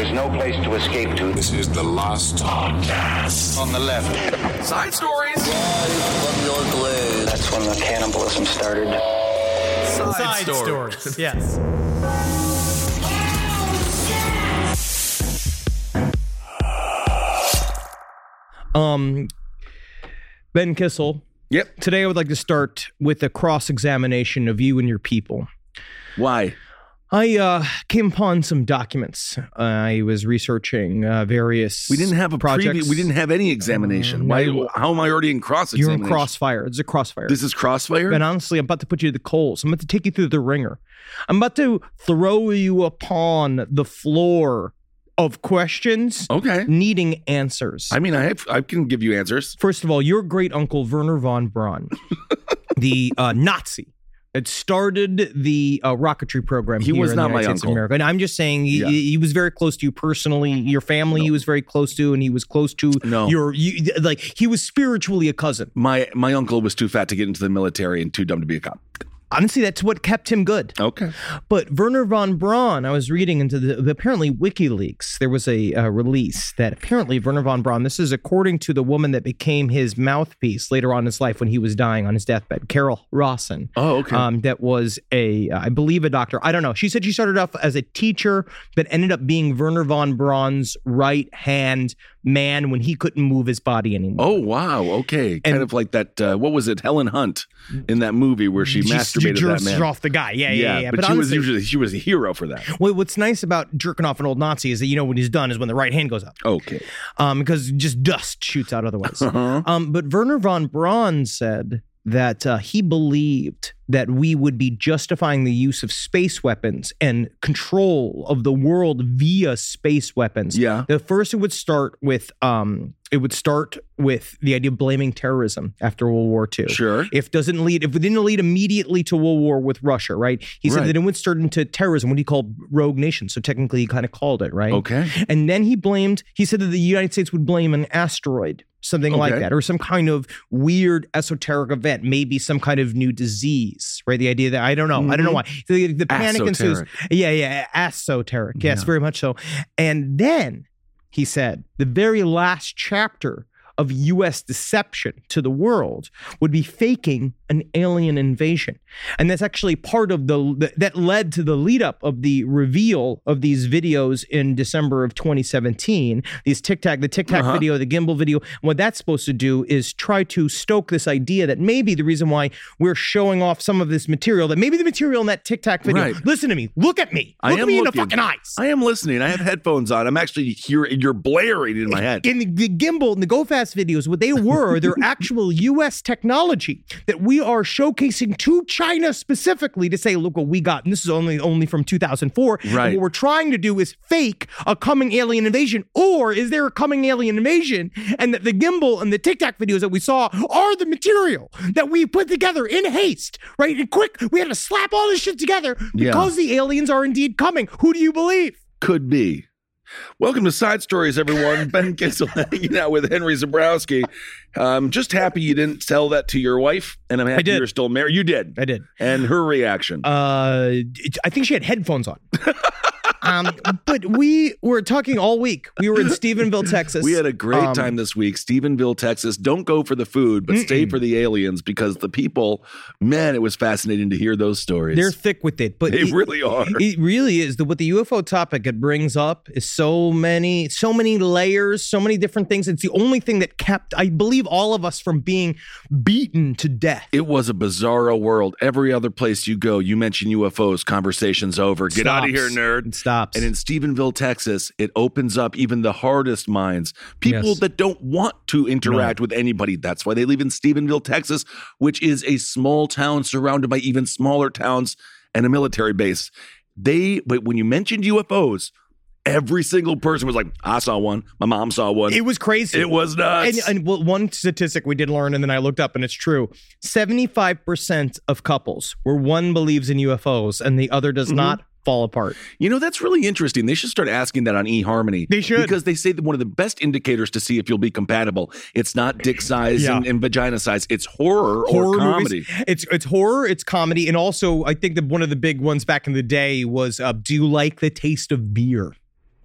is no place to escape to. This is the last podcast. On the left. Side stories. From your glade. That's when the cannibalism started. Side stories. Yes. Ben Kissel. Yep. Today I would like to start with a cross-examination of you and your people. Why? I came upon some documents. I was researching various We didn't have a projects. We didn't have any examination. Why? How am I already in cross-examination? You're in Crossfire. It's a Crossfire. This is Crossfire? And honestly, I'm about to put you to the coals. I'm about to take you through the ringer. I'm about to throw you upon the floor of questions Okay. needing answers. I mean, I can give you answers. First of all, your great uncle, Werner von Braun, the Nazi, had started the rocketry program. He here was in not the my United States of uncle. America. And I'm just saying he was very close to you personally. Your family he was very close to, and he was close to like he was spiritually a cousin. My uncle was too fat to get into the military and too dumb to be a cop. Honestly, that's what kept him good. Okay. But Werner von Braun, I was reading into apparently WikiLeaks, there was a release that apparently Werner von Braun, this is according to the woman that became his mouthpiece later on in his life when he was dying on his deathbed, Carol Rawson. Oh, okay. That was I believe a doctor. I don't know. She said she started off as a teacher, but ended up being Werner von Braun's right-hand man when he couldn't move his body anymore. Oh, wow. Okay. Kind of like that, what was it, Helen Hunt in that movie where she masturbated that man. Off the guy. Yeah. But she was a hero for that. Well, what's nice about jerking off an old Nazi is that, when he's done is when the right hand goes up. Okay. Because just dust shoots out otherwise. Uh-huh. But Werner von Braun said that he believed that we would be justifying the use of space weapons and control of the world via space weapons. Yeah. The first, it would start with the idea of blaming terrorism after World War II. Sure. If it didn't lead immediately to World War with Russia, right? He said that it would start into terrorism, what he called rogue nations. So technically he kind of called it, right? Okay. And then he said that the United States would blame an asteroid, something like that, or some kind of weird esoteric event, maybe some kind of new disease, right? The idea that, I don't know why. The panic ensues. Yeah, esoteric. Yes, very much so. And then he said the very last chapter of U.S. deception to the world would be faking an alien invasion. And that's actually part of that led to the lead up of the reveal of these videos in December of 2017, the Tic Tac video, the gimbal video. And what that's supposed to do is try to stoke this idea that maybe the reason why we're showing off some of this material, that maybe the material in that Tic Tac video, listen to me, look at me, look me in the fucking eyes. I am listening. I have headphones on. I'm actually hearing, you're blaring in my head. In the gimbal and the Go Fast videos, what they were, they're actual U.S. technology that we are showcasing to China specifically to say, look what we got. And this is only from 2004. Right. And what we're trying to do is fake a coming alien invasion. Or is there a coming alien invasion? And that the gimbal and the Tic Tac videos that we saw are the material that we put together in haste, right? And quick, we had to slap all this shit together because the aliens are indeed coming. Who do you believe? Could be. Welcome to Side Stories, everyone. Ben Kissel hanging out with Henry Zebrowski. I'm just happy you didn't tell that to your wife, and I'm happy you're still married. You did. I did. And her reaction? I think she had headphones on. But we were talking all week. We were in Stephenville, Texas. We had a great time this week. Stephenville, Texas. Don't go for the food, but stay for the aliens, because the people, man, it was fascinating to hear those stories. They're thick with it. But they really are. It really is. What the UFO topic it brings up is so many layers, so many different things. It's the only thing that kept, I believe, all of us from being beaten to death. It was a bizarro world. Every other place you go, you mention UFOs, conversation's over. Get out of here, nerd. It stops. And in Stephenville, Texas, it opens up even the hardest minds. People that don't want to interact with anybody. That's why they live in Stephenville, Texas, which is a small town surrounded by even smaller towns and a military base. But when you mentioned UFOs, every single person was like, I saw one. My mom saw one. It was crazy. It was nuts. And one statistic we did learn, and then I looked up, and it's true. 75% of couples where one believes in UFOs and the other does not fall apart. That's really interesting. They should start asking that on eHarmony. They should. Because they say that one of the best indicators to see if you'll be compatible, it's not dick size and vagina size. It's horror or comedy. Movies. It's horror, it's comedy, and also I think that one of the big ones back in the day was, do you like the taste of beer?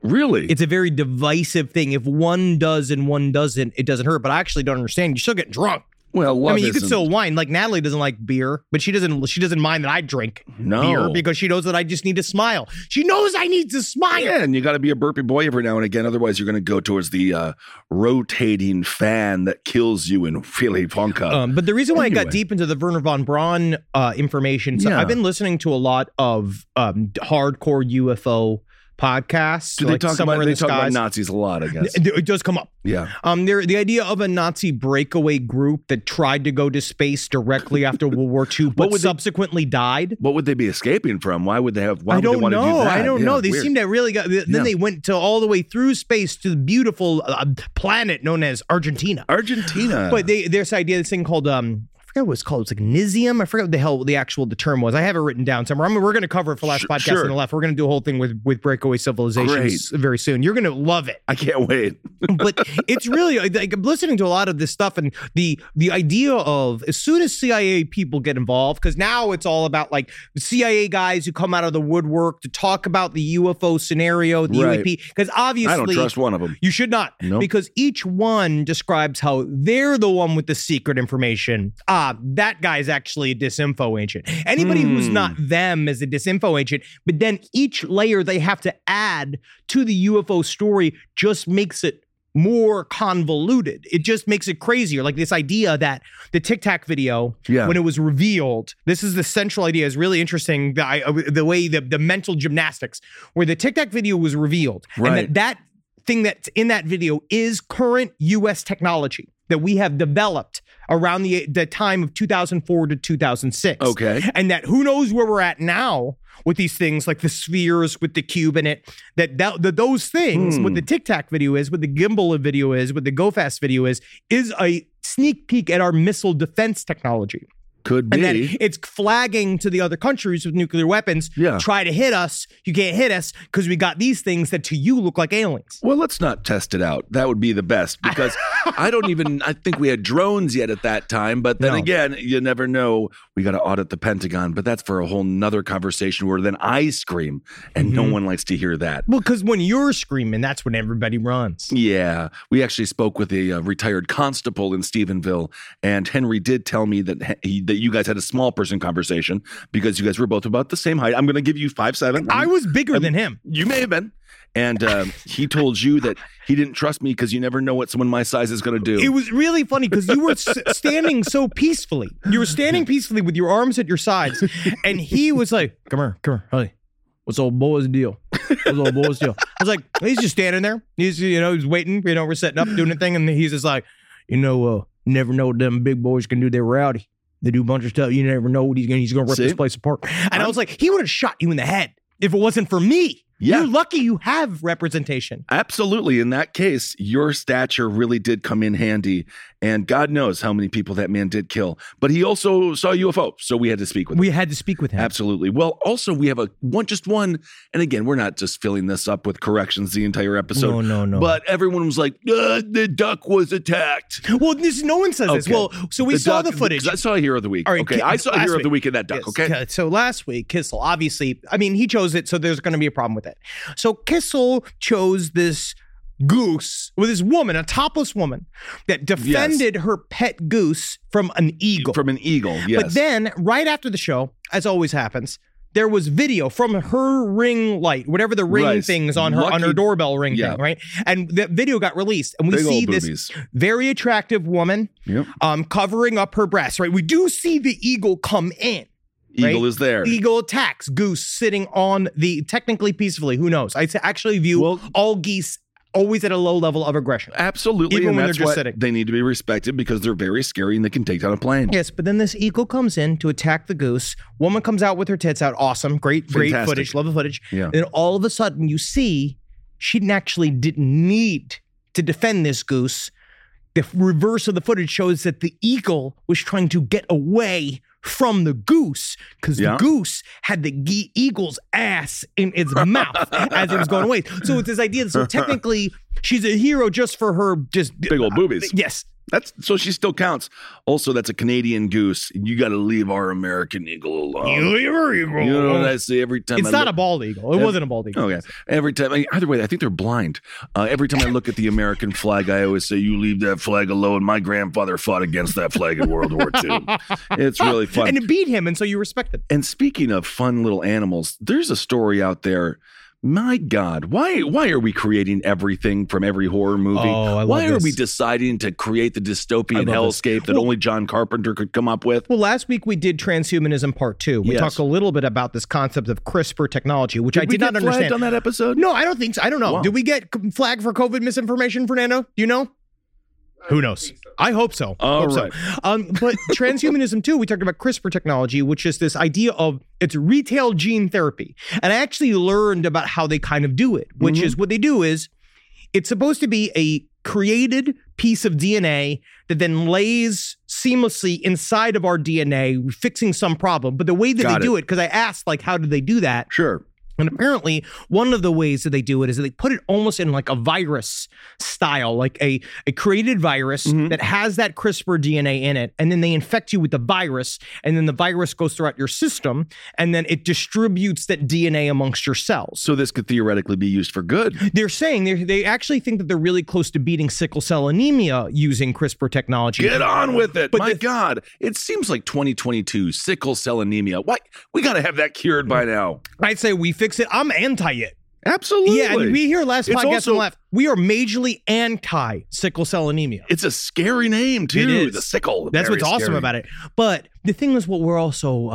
Really? It's a very divisive thing. If one does and one doesn't, it doesn't hurt. But I actually don't understand. You still get drunk. Well, I mean, you could still whine. Like Natalie doesn't like beer, but she doesn't mind that I drink beer because she knows that I just need to smile. She knows I need to smile. Yeah, and you got to be a burpy boy every now and again. Otherwise, you're going to go towards the rotating fan that kills you in Willy Wonka. But the reason why I got deep into the Wernher von Braun information, so I've been listening to a lot of hardcore UFO podcasts. Do they talk about Nazis a lot, I guess? It does come up. Yeah. The idea of a Nazi breakaway group that tried to go to space directly after World War II, but subsequently died. What would they be escaping from? Why would they have? I don't know. I don't know. They seem to really got. Then they went to all the way through space to the beautiful planet known as Argentina. But there's this idea, this thing called I forget what it's called. It's like Nisium. I forget what the hell the term was. I have it written down somewhere. We're going to cover it for last podcast on the left. We're going to do a whole thing with breakaway civilizations very soon. You're going to love it. I can't wait. But it's really like I'm listening to a lot of this stuff, and the idea of as soon as CIA people get involved, because now it's all about like the CIA guys who come out of the woodwork to talk about the UFO scenario, the UAP. Because obviously, I don't trust one of them. You should not, because each one describes how they're the one with the secret information. That guy's actually a disinfo agent. Anybody who's not them is a disinfo agent, but then each layer they have to add to the UFO story just makes it more convoluted. It just makes it crazier. Like this idea that the Tic Tac video, when it was revealed, this is the central idea, is really interesting. The way the mental gymnastics, where the Tic Tac video was revealed, and that thing that's in that video is current U.S. technology that we have developed around the time of 2004 to 2006. Okay. And that who knows where we're at now with these things like the spheres with the cube in it, that those things, what the Tic Tac video is, what the gimbal video is, what the Go Fast video is a sneak peek at our missile defense technology. Could be. And that it's flagging to the other countries with nuclear weapons, try to hit us. You can't hit us because we got these things that to you look like aliens. Well, let's not test it out. That would be the best, because I think we had drones yet at that time. But then again, you never know. We got to audit the Pentagon. But that's for a whole nother conversation where then I scream and no one likes to hear that. Well, because when you're screaming, that's when everybody runs. Yeah. We actually spoke with a retired constable in Stephenville, and Henry did tell me that you guys had a small person conversation because you guys were both about the same height. I'm going to give you 5'7". I was bigger than him. You may have been. And he told you that he didn't trust me because you never know what someone my size is going to do. It was really funny because you were standing so peacefully. You were standing peacefully with your arms at your sides. And he was like, come here, hey. What's old boy's deal? I was like, he's just standing there. He's waiting. We're setting up, doing a thing. And he's just like, never know what them big boys can do. They're rowdy. They do a bunch of stuff. You never know what he's going to rip this place apart. And I was like, he would have shot you in the head if it wasn't for me. Yeah. You're lucky you have representation. Absolutely. In that case, your stature really did come in handy. And God knows how many people that man did kill. But he also saw a UFO, so we had to speak with him. We had to speak with him. Absolutely. Well, also, we have just one. And again, we're not just filling this up with corrections the entire episode. No. But everyone was like, the duck was attacked. Well, no one says this. Well, so we saw the footage. I saw Hero of the Week. Right, okay, I saw Hero of the Week in that duck, okay? So last week, Kissel, obviously, he chose it, so there's going to be a problem with it. So Kissel chose this goose with this woman, a topless woman, that defended her pet goose from an eagle. Yes. But then, right after the show, as always happens, there was video from her ring light, whatever the ring thing's on her doorbell ring thing, right? And that video got released, and we see this very attractive woman covering up her breasts, right? We do see the eagle come in. Eagle is there. Eagle attacks goose sitting on technically peacefully. Who knows? I actually view all geese always at a low level of aggression. Absolutely. Even when that's they're just sitting. They need to be respected because they're very scary and they can take down a plane. Yes, but then this eagle comes in to attack the goose. Woman comes out with her tits out. Awesome. Great footage. Love the footage. Yeah. Then all of a sudden you see she didn't need to defend this goose. The reverse of the footage shows that the eagle was trying to get away from the goose because the goose had the eagle's ass in its mouth as it was going away. So it's this idea. So technically, she's a hero just for her big old boobies. Yes. So she still counts. Also, that's a Canadian goose. You got to leave our American eagle alone. You leave our eagle. You know what I say every time? It's not a bald eagle. It wasn't a bald eagle. Okay. Every time, either way, I think they're blind. Every time I look at the American flag, I always say, "You leave that flag alone." My grandfather fought against that flag in World War II. It's really fun, and it beat him, and so you respect it. And speaking of fun little animals, there's a story out there. My God, why are we creating everything from every horror movie? Why are we deciding to create the dystopian hellscape that only John Carpenter could come up with? Well, last week we did Transhumanism Part 2. We talked a little bit about this concept of CRISPR technology, which I did not understand. Flagged on that episode? No, I don't think so. I don't know. Wow. Did we get flagged for COVID misinformation, Fernando? Do you know? Who knows? I hope so. All right. But transhumanism too, we talked about CRISPR technology, which is this idea of it's retail gene therapy. And I actually learned about how they kind of do it, which is what they do is it's supposed to be a created piece of DNA that then lays seamlessly inside of our DNA, fixing some problem. But the way that they do it, because I asked, like, how do they do that? Sure. And apparently, one of the ways that they do it is that they put it almost in like a virus style, like a created virus that has that CRISPR DNA in it. And then they infect you with the virus. And then the virus goes throughout your system. And then it distributes that DNA amongst your cells. So this could theoretically be used for good. They're saying they actually think that they're really close to beating sickle cell anemia using CRISPR technology. Get on with it. But my God, it seems like 2022, sickle cell anemia. What? We got to have that cured by now. I'd say we fix it. I'm anti it. Absolutely. Yeah, and we hear last podcast on the left. We are majorly anti sickle cell anemia. It's a scary name too. It is. The sickle. That's what's awesome about it. But the thing is, what we're also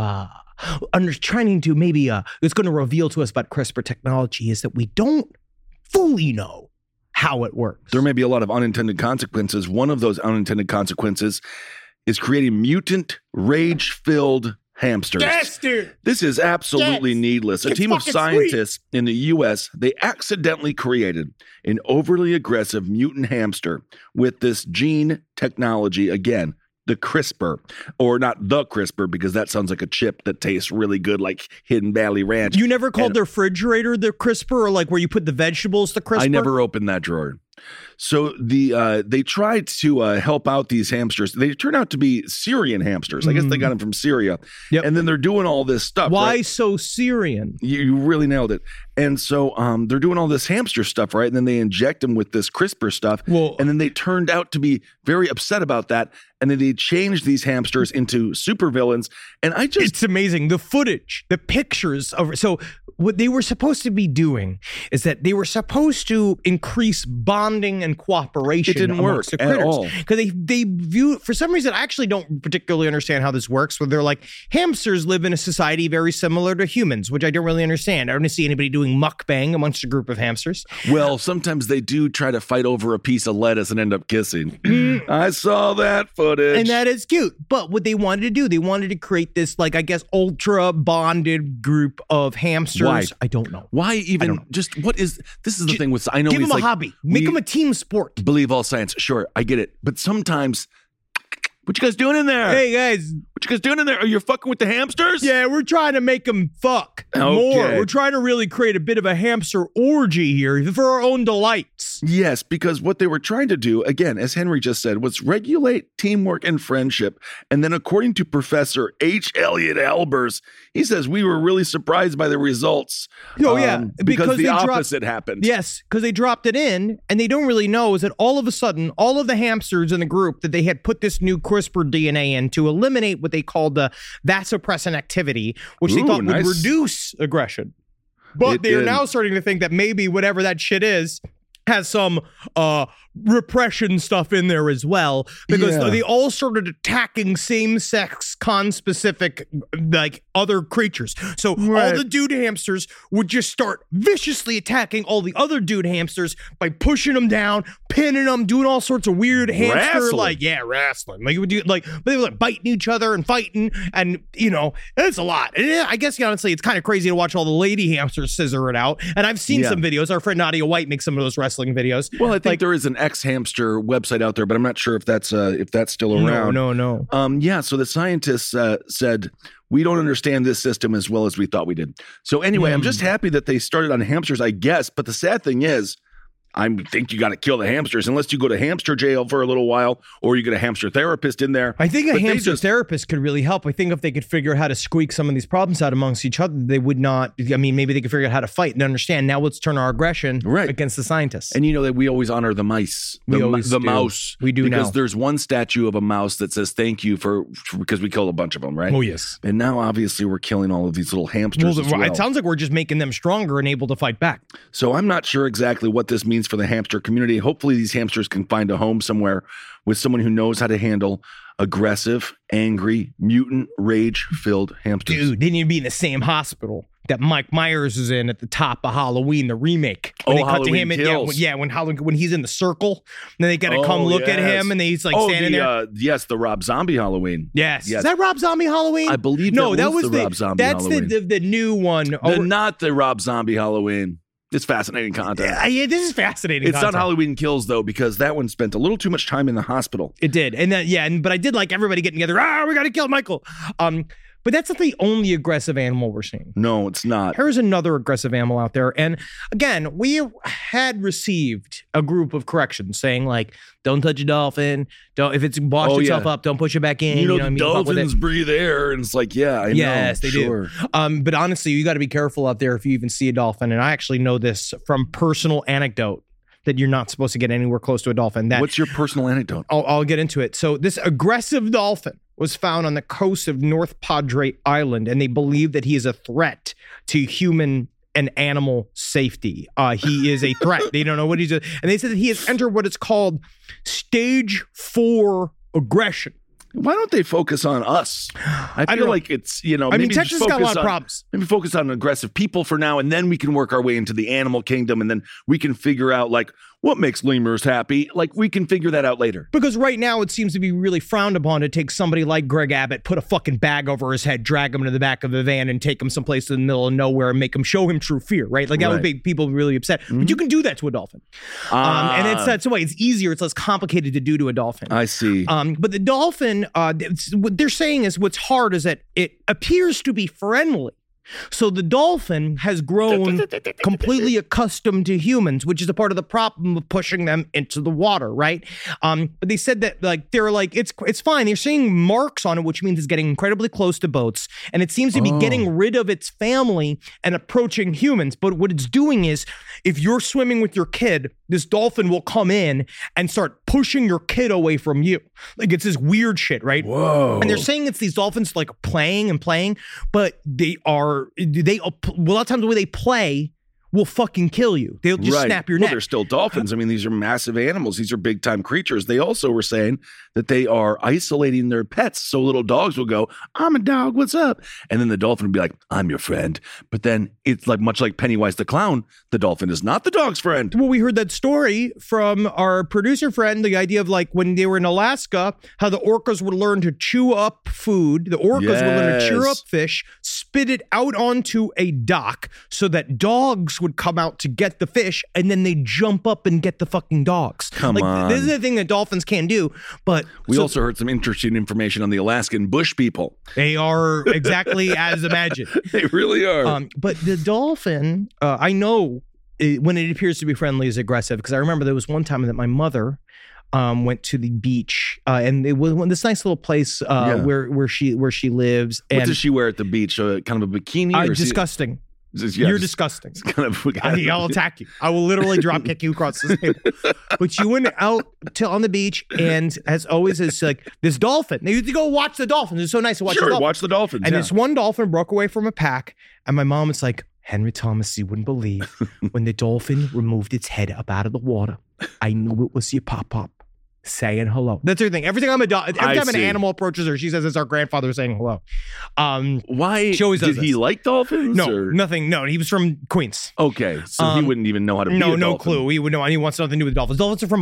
trying to maybe it's going to reveal to us about CRISPR technology is that we don't fully know how it works. There may be a lot of unintended consequences. One of those unintended consequences is creating mutant, rage-filled hamsters. Yes, dude. This is absolutely needless. A team of scientists in the U.S., they accidentally created an overly aggressive mutant hamster with this gene technology. Again, the CRISPR, or not the CRISPR, because that sounds like a chip that tastes really good, like Hidden Valley Ranch. You never called the refrigerator the CRISPR, or like where you put the vegetables the CRISPR? I never opened that drawer. So they tried to help out these hamsters. They turn out to be Syrian hamsters. I guess they got them from Syria. Yep. And then they're doing all this stuff. Why so Syrian? You really nailed it. And so they're doing all this hamster stuff, right? And then they inject them with this CRISPR stuff. Well, and then they turned out to be very upset about that. And then they changed these hamsters into supervillains. And it's amazing. The footage, the pictures of so what they were supposed to be doing is that they were supposed to increase bonding and cooperation. It didn't work at all. Because they view, for some reason, I actually don't particularly understand how this works, where they're like, hamsters live in a society very similar to humans, which I don't really understand. I don't see anybody doing mukbang amongst a group of hamsters. Well, sometimes they do try to fight over a piece of lettuce and end up kissing. I saw that footage. And that is cute. But what they wanted to do, they wanted to create this, like, I guess, ultra bonded group of hamsters. Why? I don't know. Why even just what is this is the thing with I know give them a like, hobby. Make them a team sport. Believe all science. Sure, I get it. But sometimes what you guys doing in there? Hey guys. What you guys doing in there? Are you fucking with the hamsters? Yeah, we're trying to make them fuck more. We're trying to really create a bit of a hamster orgy here for our own delights. Yes, because what they were trying to do, again, as Henry just said, was regulate teamwork and friendship. And then according to Professor H. Elliot Albers, he says we were really surprised by the results. Oh, yeah. Because the opposite happened. Yes, because they dropped it in and they don't really know is that all of a sudden, all of the hamsters in the group that they had put this new CRISPR DNA in to eliminate what they called the vasopressin activity, which they thought would reduce aggression. But they are now starting to think that maybe whatever that shit is has some repression stuff in there as well, because they all started attacking same-sex conspecific like other creatures. So all the dude hamsters would just start viciously attacking all the other dude hamsters by pushing them down, pinning them, doing all sorts of weird hamster wrestling. Like it would do but they were like biting each other and fighting, and it's a lot. And I guess honestly, it's kind of crazy to watch all the lady hamsters scissor it out. And I've seen some videos. Our friend Nadia White makes some of those wrestling videos. Well, I think there is an ex-hamster website out there, but I'm not sure if that's still around. No. So the scientists said, we don't understand this system as well as we thought we did. So anyway, I'm just happy that they started on hamsters, I guess. But the sad thing is, I think you got to kill the hamsters unless you go to hamster jail for a little while or you get a hamster therapist in there. I think a hamster therapist could really help. I think if they could figure out how to squeak some of these problems out amongst each other, they would not. I mean, maybe they could figure out how to fight and understand. Now let's turn our aggression against the scientists. And you know that we always honor the mice, the mouse. We do because now. There's one statue of a mouse that says thank you for because we killed a bunch of them, right? Oh, yes. And now obviously we're killing all of these little hamsters as well. It sounds like we're just making them stronger and able to fight back. So I'm not sure exactly what this means for the hamster community. Hopefully these hamsters can find a home somewhere with someone who knows how to handle aggressive, angry, mutant, rage-filled hamsters. Dude, they need to be in the same hospital that Mike Myers is in at the top of Halloween, the remake. When they cut to him when he's in the circle, and then they got to come look at him, and he's like standing there. Yes, the Rob Zombie Halloween. Yes. Is that Rob Zombie Halloween? I believe that was the Rob Zombie Halloween. That's the new one. Not the Rob Zombie Halloween. It's fascinating content. Yeah, this is fascinating It's content. not Halloween Kills, though, because that one spent a little too much time in the hospital. It did. And then, but I did like everybody getting together. We got to kill Michael. But that's not the only aggressive animal we're seeing. No, it's not. Here's another aggressive animal out there. And again, we had received a group of corrections saying, like, don't touch a dolphin. If it's washed itself up, don't push it back in. You know dolphins breathe air. And it's like, I know. Yes, they do. But honestly, you got to be careful out there if you even see a dolphin. And I actually know this from personal anecdote, that you're not supposed to get anywhere close to a dolphin. What's your personal anecdote? I'll get into it. So this aggressive dolphin was found on the coast of North Padre Island, and they believe that he is a threat to human and animal safety. He is a threat. They don't know what he's doing. And they said that he has entered what is called stage 4 aggression. Why don't they focus on us? I feel like it's, maybe Texas got a lot of problems. Maybe focus on aggressive people for now, and then we can work our way into the animal kingdom, and then we can figure out, like, what makes lemurs happy. Like, we can figure that out later. Because right now it seems to be really frowned upon to take somebody like Greg Abbott, put a fucking bag over his head, drag him into the back of a van, and take him someplace in the middle of nowhere and make him show him true fear, right? Like, that would make people really upset. Mm-hmm. But you can do that to a dolphin. And that's the way. It's easier. It's less complicated to do to a dolphin. I see. But the dolphin, what they're saying is what's hard is that it appears to be friendly. So the dolphin has grown completely accustomed to humans, which is a part of the problem of pushing them into the water, right? But they said that it's fine. They're seeing marks on it, which means it's getting incredibly close to boats, and it seems to be getting rid of its family and approaching humans. But what it's doing is, if you're swimming with your kid, this dolphin will come in and start pushing your kid away from you. Like, it's this weird shit, right? Whoa. And they're saying it's these dolphins like playing, but a lot of times the way they play will fucking kill you. They'll just snap your neck. Well, they're still dolphins. I mean, these are massive animals. These are big time creatures. They also were saying that they are isolating their pets. So little dogs will go, I'm a dog, what's up? And then the dolphin will be like, I'm your friend. But then it's like, much like Pennywise the clown, the dolphin is not the dog's friend. Well, we heard that story from our producer friend, the idea of like when they were in Alaska, how the orcas would learn to chew up food. The orcas would learn to chew up fish, spit it out onto a dock so that dogs would come out to get the fish, and then they jump up and get the fucking dogs. Come on. This is the thing that dolphins can do, but we also heard some interesting information on the Alaskan bush people. They are exactly as imagined. They really are. But the dolphin, I know when it appears to be friendly is aggressive, because I remember there was one time that my mother went to the beach, and it was this nice little place where she lives. What does she wear at the beach? Kind of a bikini? Disgusting. You're disgusting. I'll attack you. I will literally drop kick you across the table. But you went out on the beach, and as always, it's like this dolphin. Now you have to go watch the dolphins. It's so nice to watch the dolphins. Watch the dolphins. And this one dolphin broke away from a pack, and my mom was like, Henry Thomas, you wouldn't believe when the dolphin removed its head up out of the water. I knew it was your pop-pop saying hello. That's her thing. Every time an animal approaches her, she says it's our grandfather saying hello. Why? She always does Did he like dolphins? No, nothing. No, he was from Queens. Okay, so he wouldn't even know how to be a dolphin. No clue. He would know. He wants nothing to do with dolphins. Dolphins are from Miami.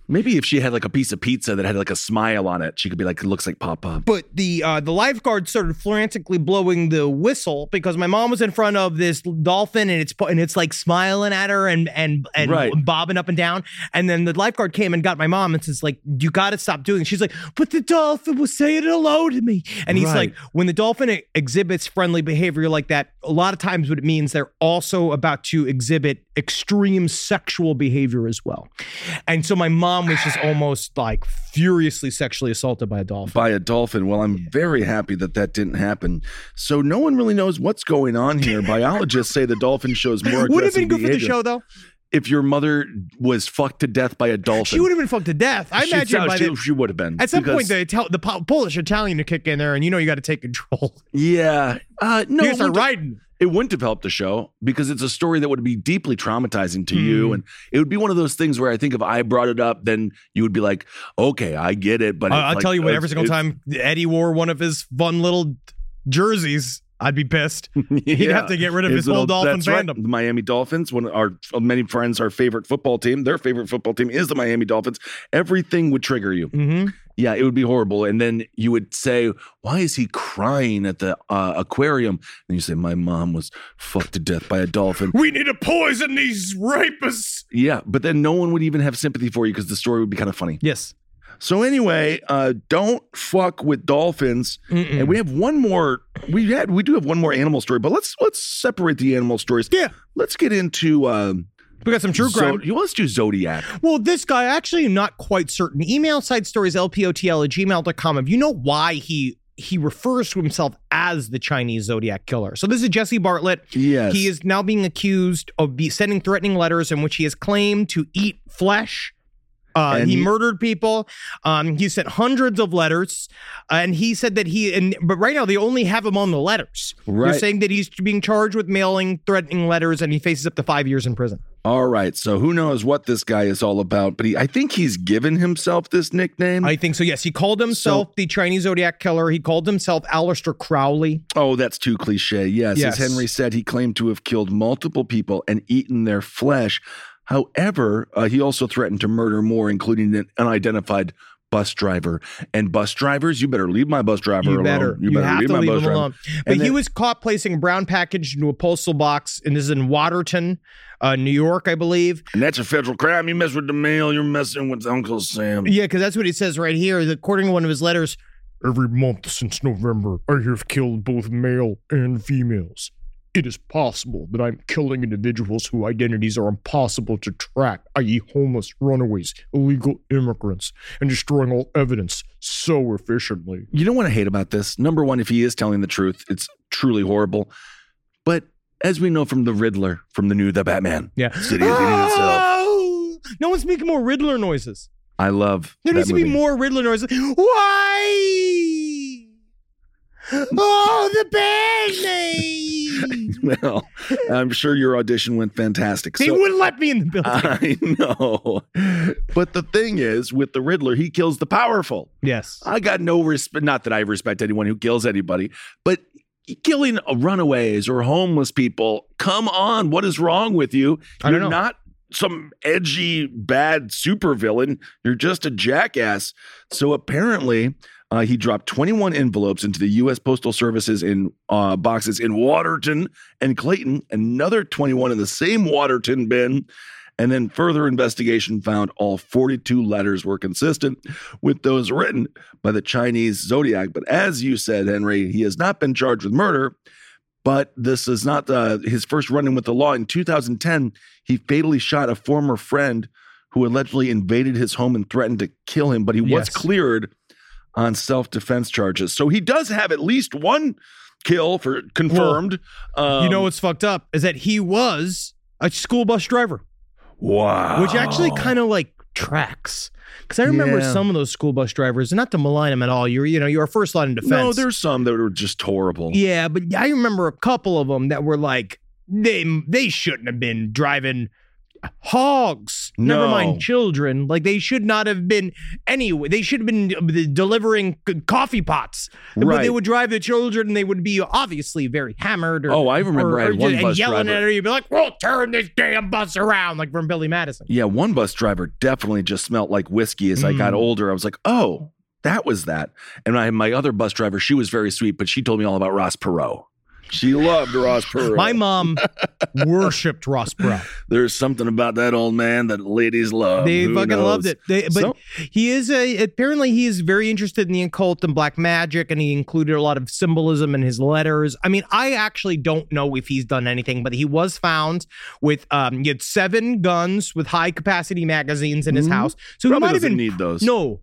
Maybe if she had like a piece of pizza that had like a smile on it, she could be like, it looks like Papa. But the lifeguard started frantically blowing the whistle because my mom was in front of this dolphin and it's like smiling at her and right. bobbing up and down. And then the lifeguard came and got my mom and says like, you got to stop doing it. She's like, but the dolphin was saying hello to me. And he's like, when the dolphin exhibits friendly behavior like that, a lot of times what it means they're also about to exhibit extreme sexual behavior as well. And so my mom was just almost like furiously sexually assaulted by a dolphin. By a dolphin. Well, I'm very happy that didn't happen. So no one really knows what's going on here. Biologists say the dolphin shows more aggressive Would have been good behavior. for the show, though. If your mother was fucked to death by a dolphin. She would have been fucked to death. I imagine she would have been. At some point, the Polish Italian to kick in there, and you got to take control. Yeah. No. You start riding. It wouldn't have helped the show because it's a story that would be deeply traumatizing to you. And it would be one of those things where I think if I brought it up, then you would be like, okay, I get it. But I'll tell you what, every single time Eddie wore one of his fun little jerseys, I'd be pissed. He'd have to get rid of his whole Dolphin fandom. Right. The Miami Dolphins, one of our many friends, our favorite football team, their favorite football team is the Miami Dolphins. Everything would trigger you. Mm-hmm. Yeah, it would be horrible. And then you would say, why is he crying at the aquarium? And you say, my mom was fucked to death by a dolphin. We need to poison these rapists. Yeah, but then no one would even have sympathy for you because the story would be kind of funny. Yes. So anyway, don't fuck with dolphins. Mm-mm. And we have one more. We do have one more animal story, but let's separate the animal stories. Yeah. Let's get into. We got some true crime. Let's do Zodiac. Well, this guy, actually, I'm not quite certain. Email side stories lpotl@gmail.com. If you know why he refers to himself as the Chinese Zodiac Killer. So this is Jesse Bartlett. Yes. He is now being accused of sending threatening letters in which he has claimed to eat flesh. He murdered people. He sent hundreds of letters, and he said that but right now they only have him on the letters. Right. They're saying that he's being charged with mailing threatening letters, and he faces up to 5 years in prison. All right, so who knows what this guy is all about, but I think he's given himself this nickname. I think so, yes. He called himself the Chinese Zodiac Killer. He called himself Aleister Crowley. Oh, that's too cliche. Yes, as Henry said, he claimed to have killed multiple people and eaten their flesh. However, he also threatened to murder more, including an unidentified bus driver. And bus drivers, you better leave my bus driver alone. You better leave my bus driver alone. But he was caught placing a brown package into a postal box, and this is in Waterton, New York, I believe. And that's a federal crime. You mess with the mail, you're messing with Uncle Sam. Yeah, because that's what he says right here. According to one of his letters, every month since November, I have killed both male and females. It is possible that I'm killing individuals whose identities are impossible to track, i.e. homeless, runaways, illegal immigrants, and destroying all evidence so efficiently. You know what I hate about this? Number one, if he is telling the truth, it's truly horrible. But as we know from the Riddler, from the Batman, City is eating itself. No one's making more Riddler noises. I love There needs to be more Riddler noises. Why? Oh, the bad name. Well, I'm sure your audition went fantastic. They wouldn't let me in the building. I know. But the thing is, with the Riddler, he kills the powerful. Yes. I got no respect. Not that I respect anyone who kills anybody, but killing runaways or homeless people, come on. What is wrong with you? You're not some edgy, bad supervillain. You're just a jackass. So apparently, he dropped 21 envelopes into the U.S. Postal Service's in boxes in Waterton and Clayton, another 21 in the same Waterton bin. And then further investigation found all 42 letters were consistent with those written by the Chinese Zodiac. But as you said, Henry, he has not been charged with murder. But this is not his first run-in with the law. In 2010, he fatally shot a former friend who allegedly invaded his home and threatened to kill him. But he was cleared on self-defense charges. So he does have at least one kill for confirmed. You know what's fucked up is that he was a school bus driver. Wow. Which actually kind of like tracks. Because I remember some of those school bus drivers, and not to malign them at all, you're first line in defense. No, there's some that were just horrible. Yeah, but I remember a couple of them that were like, they shouldn't have been driving hogs. No. Never mind children. Like, they should not have been anyway. They should have been delivering coffee pots. But Right. they would drive the children, and they would be obviously very hammered. Or, I remember I had one bus yelling driver. at her. You'd be like, "We'll turn this damn bus around," like from Billy Madison. Yeah, one bus driver definitely just smelled like whiskey. As I got older, I was like, oh, that was that. And I had my other bus driver, she was very sweet, but she told me all about Ross Perot. She loved Ross Perot. My mom worshipped Ross Perot. There's something about that old man that ladies love. They Who fucking knows? loved it. He is apparently he is very interested in the occult and black magic, and he included a lot of symbolism in his letters. I mean, I actually don't know if he's done anything, but he was found with he had 7 guns with high capacity magazines in his house. So Probably he might have doesn't been need those. No.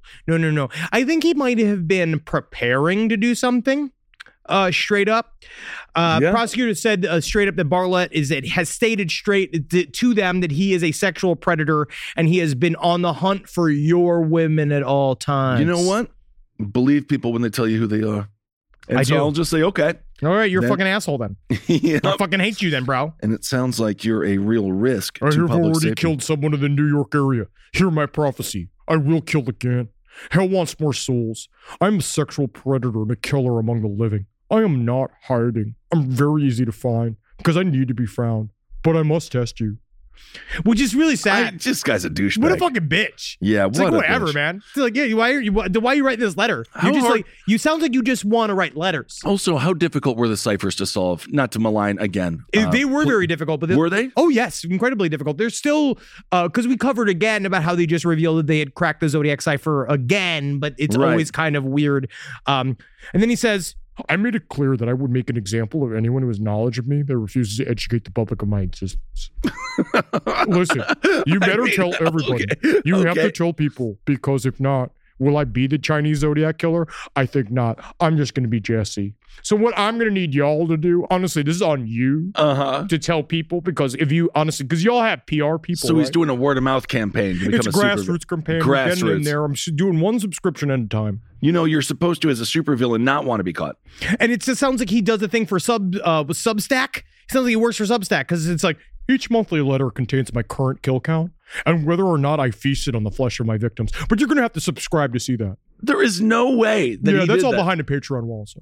I think he might have been preparing to do something. Straight up. Prosecutor said straight up that Bartlett has stated straight to them that he is a sexual predator and he has been on the hunt for your women at all times. You know what? Believe people when they tell you who they are. And I so do. I'll just say, okay. All right, you're a fucking asshole then. Yeah. I fucking hate you then, bro. And it sounds like you're a real risk I to have public already safety. killed someone in the New York area. Hear my prophecy. I will kill again. Hell wants more souls. I'm a sexual predator and a killer among the living. I am not hiding. I'm very easy to find because I need to be found. But I must test you. Which is really sad. This guy's a douchebag. What a fucking bitch. Yeah, It's what like, a whatever, bitch. man. It's like, yeah, why are you writing this letter? How You just hard- like, you sound like you just want to write letters. Also, how difficult were the ciphers to solve? Not to malign again. They were very difficult, but were they? Oh yes, incredibly difficult. They're still because we covered again about how they just revealed that they had cracked the Zodiac cipher again, but it's Right. always kind of weird. And then he says, I made it clear that I would make an example of anyone who has knowledge of me that refuses to educate the public of my existence. Listen, you better tell everybody. Okay. You have Okay. to tell people because if not, will I be the Chinese Zodiac killer? I think not. I'm just going to be Jesse. So what I'm going to need y'all to do, honestly, this is on you to tell people because if you, honestly, because y'all have PR people. So he's right? doing a word of mouth campaign to become It's a super grassroots campaign. We're getting in Grassroots. there. I'm doing one subscription at a time. You know, you're supposed to, as a supervillain, not want to be caught. and it just sounds like he does a thing for Substack. It sounds like he works for Substack because it's like, Each monthly letter contains my current kill count and whether or not I feasted on the flesh of my victims. But you're going to have to subscribe to see that. There is no way that Yeah, he that's did all that. behind the Patreon wall. So.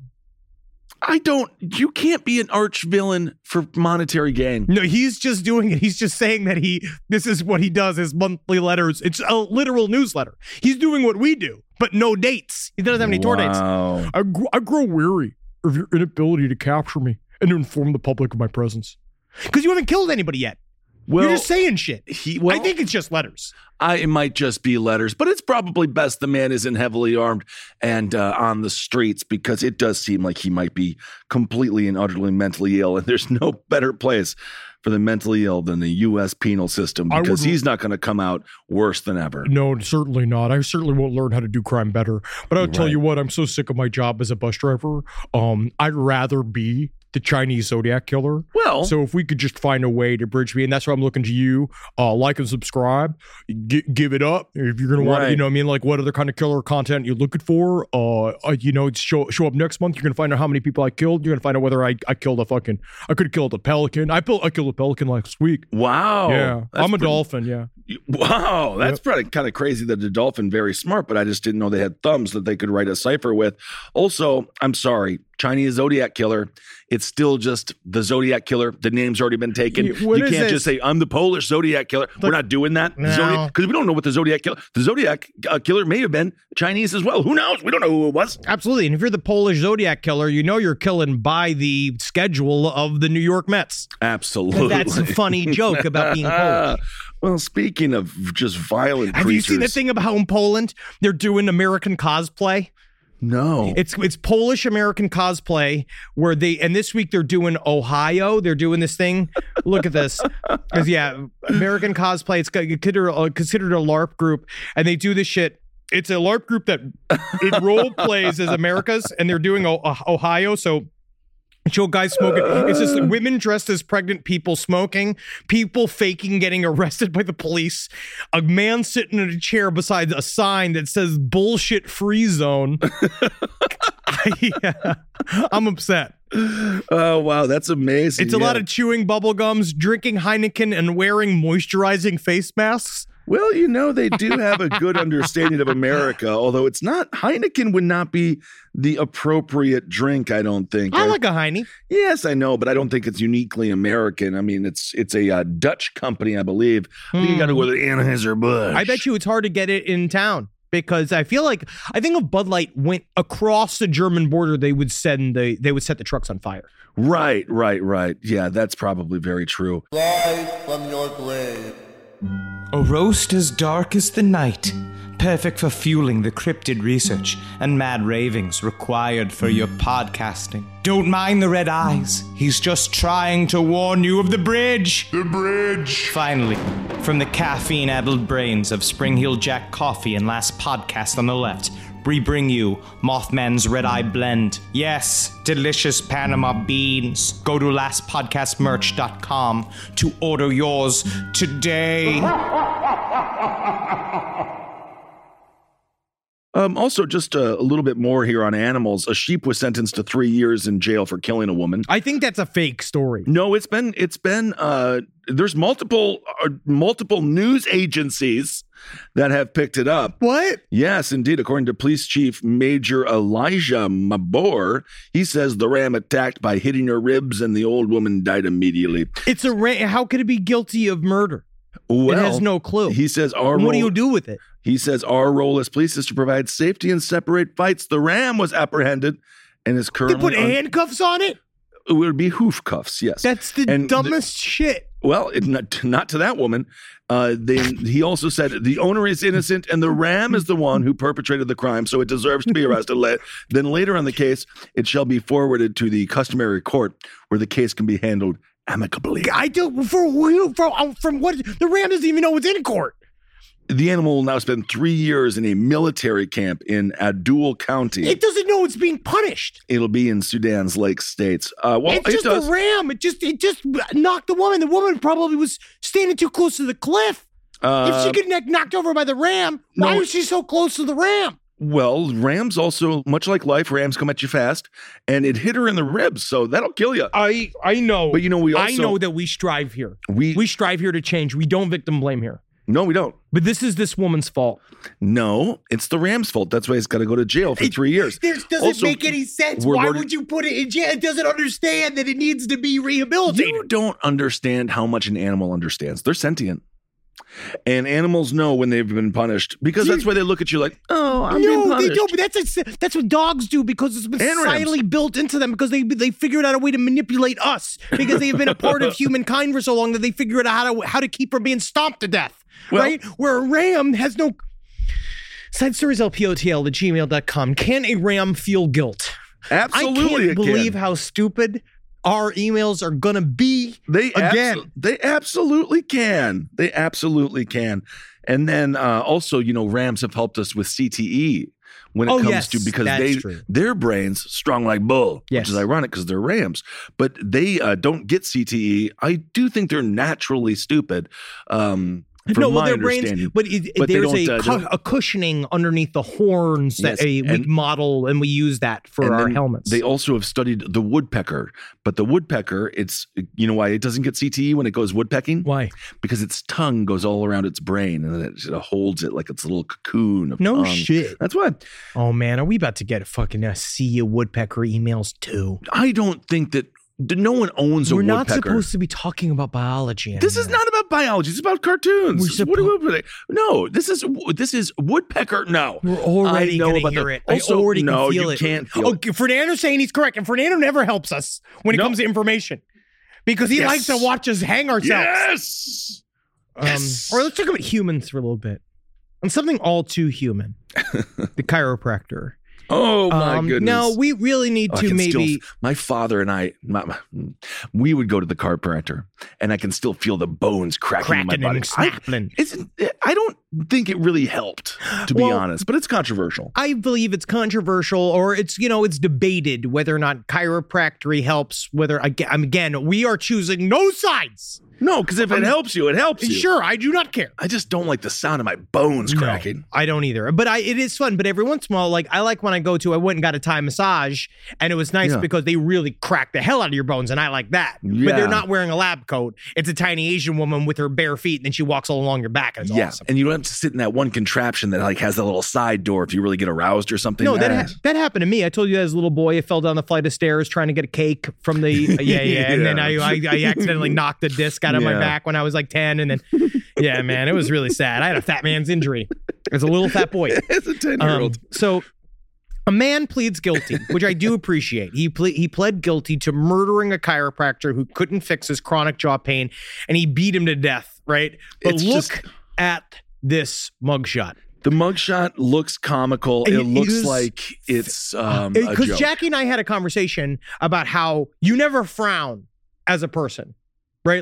You can't be an arch villain for monetary gain. no, he's just doing it. He's just saying that this is what he does, his monthly letters. It's a literal newsletter. He's doing what we do, but no dates. He doesn't have any tour dates. Wow. I grow weary of your inability to capture me and to inform the public of my presence. Because you haven't killed anybody yet. Well, You're just saying shit. well, I think it's just letters. it might just be letters, but it's probably best the man isn't heavily armed and on the streets because it does seem like he might be completely and utterly mentally ill. And there's no better place for the mentally ill than the U.S. penal system because he's not going to come out worse than ever. No, certainly not. I certainly won't learn how to do crime better. But I'll tell Right. you what, I'm so sick of my job as a bus driver. I'd rather be the Chinese Zodiac killer. Well, So if we could just find a way to bridge me, and that's why I'm looking to you, like and subscribe, give it up if you're gonna want to, Right. you know what I mean, like what other kind of killer content you're looking for. Show up next month. You're gonna find out how many people I killed. You're gonna find out whether I killed I could have killed a pelican. I killed a pelican last week. wow. Yeah, That's I'm a pretty- dolphin. Yeah. Wow, that's probably kind of crazy that the dolphin very smart, but I just didn't know they had thumbs that they could write a cipher with. Also, I'm sorry, Chinese Zodiac killer. It's still just the Zodiac killer. The name's already been taken. Yeah, what You is can't this? just say I'm the Polish Zodiac killer. We're not doing that. No. Because we don't know what the Zodiac killer. The Zodiac killer may have been Chinese as well. Who knows? We don't know who it was. Absolutely. And if you're the Polish Zodiac killer, you know you're killing by the schedule of the New York Mets. Absolutely. That's a funny joke about being Polish. Well, speaking of just violent Have you seen the creatures- thing about how in Poland they're doing American cosplay? No. It's Polish American cosplay where and this week they're doing Ohio. They're doing this thing. Look at this. 'Cause, yeah, American cosplay. It's considered a LARP group, and they do this shit. It's a LARP group that it role plays as America's, and they're doing Ohio. So show guys smoking. It's just women dressed as pregnant people smoking, people faking getting arrested by the police, a man sitting in a chair beside a sign that says bullshit free zone. I'm upset. Oh, wow. That's amazing. It's a lot of chewing bubble gums, drinking Heineken, and wearing moisturizing face masks. Well, they do have a good understanding of America, although it's not, Heineken would not be the appropriate drink, I don't think. I like a Heine. Yes, I know, but I don't think it's uniquely American. I mean, it's a Dutch company, I believe. I think you got to go with Anheuser-Busch. I bet you it's hard to get it in town. Because I think if Bud Light went across the German border, they would set the trucks on fire. Right. Yeah, that's probably very true. Rise from your grave. A roast as dark as the night, perfect for fueling the cryptid research and mad ravings required for your podcasting. Don't mind the red eyes. He's just trying to warn you of the bridge. The bridge. Finally, from the caffeine-addled brains of Spring Heel Jack Coffee and Last Podcast on the Left, we bring you Mothman's Red Eye Blend. Yes, delicious Panama beans. Go to lastpodcastmerch.com to order yours today. Also, just a little bit more here on animals. A sheep was sentenced to 3 years in jail for killing a woman. I think that's a fake story. No, it's been. There's multiple news agencies that have picked it up. What? Yes, indeed. According to Police Chief Major Elijah Mabor, he says the ram attacked by hitting her ribs and the old woman died immediately. It's a ram. How could it be guilty of murder? Well, it has no clue. He says what do you do with it? He says our role as police is to provide safety and separate fights. The ram was apprehended and is currently... They put handcuffs on it? It would be hoof cuffs, yes. That's the dumbest shit. Well, not to that woman. He also said the owner is innocent and the ram is the one who perpetrated the crime, so it deserves to be arrested. Then later on the case, it shall be forwarded to the customary court where the case can be handled amicably. I don't... From what... The ram doesn't even know what's in court. The animal will now spend 3 years in a military camp in Adul County. It doesn't know it's being punished. It'll be in Sudan's Lake States. It's just a ram. It just knocked the woman. The woman probably was standing too close to the cliff. If she could get knocked over by the ram, why was she so close to the ram? Well, rams also, much like life, rams come at you fast, and it hit her in the ribs, so that'll kill you. I know. But I know that we strive here. We strive here to change. We don't victim blame here. No, we don't. But this is this woman's fault. No, it's the ram's fault. That's why he's got to go to jail for 3 years. This doesn't make any sense. Why would you put it in jail? It doesn't understand that it needs to be rehabilitated. You don't understand how much an animal understands. They're sentient. And animals know when they've been punished because that's why they look at you like, oh, I'm being punished. They don't. But that's what dogs do because it's been silently built into them because they figured out a way to manipulate us because they've been a part of humankind for so long that they figured out how to keep from being stomped to death. Well, right? Where a ram has no... SideStoriesLPOTL@gmail.com. Can a ram feel guilt? Absolutely. I can't believe how stupid our emails are going to be they absolutely can. They absolutely can. And then also, rams have helped us with CTE when it comes to, because their brains strong like bull, which is ironic because they're rams, but they don't get CTE. I do think they're naturally stupid. Their brains, but there's a cushioning underneath the horns that we model, and we use that for our helmets. They also have studied the woodpecker, but the woodpecker, it's why it doesn't get CTE when it goes woodpecking? Why? Because its tongue goes all around its brain, and then it holds it like it's a little cocoon of tongue. Shit. That's why. Oh man, are we about to get a fucking see a woodpecker emails too? I don't think that. No one owns a woodpecker. We're not supposed to be talking about biology anymore. This is not about biology. It's about cartoons. No, this is woodpecker. No. We're already going to hear it. I already can feel it. Can't feel it. Fernando's saying he's correct, and Fernando never helps us when it comes to information because he likes to watch us hang ourselves. Yes. Or let's talk about humans for a little bit. And something all too human. The chiropractor. Oh my goodness! No, we really need to maybe. My father and I, we would go to the chiropractor, and I can still feel the bones cracking in my body. And snapping. think it really helped, to be honest, but it's controversial. I believe it's controversial, or it's, it's debated whether or not chiropractic helps, whether, again, we are choosing no sides. No, because if it helps you, it helps you. Sure, I do not care. I just don't like the sound of my bones cracking. I don't either. But it is fun. But every once in a while, I like when I went and got a Thai massage, and it was nice because they really crack the hell out of your bones, and I like that. Yeah. But they're not wearing a lab coat. It's a tiny Asian woman with her bare feet, and then she walks all along your back, and it's awesome. And you don't have to sit in that one contraption that has a little side door if you really get aroused or something. No, that happened to me. I told you as a little boy, I fell down the flight of stairs trying to get a cake from the and then I accidentally knocked the disc out of my back when I was like 10, and then man, it was really sad. I had a fat man's injury as a little fat boy. As a 10-year-old. So a man pleads guilty, which I do appreciate. He pled guilty to murdering a chiropractor who couldn't fix his chronic jaw pain, and he beat him to death, right? But look at this mugshot. The mugshot looks comical. It looks like it's a joke. Because Jackie and I had a conversation about how you never frown as a person, right?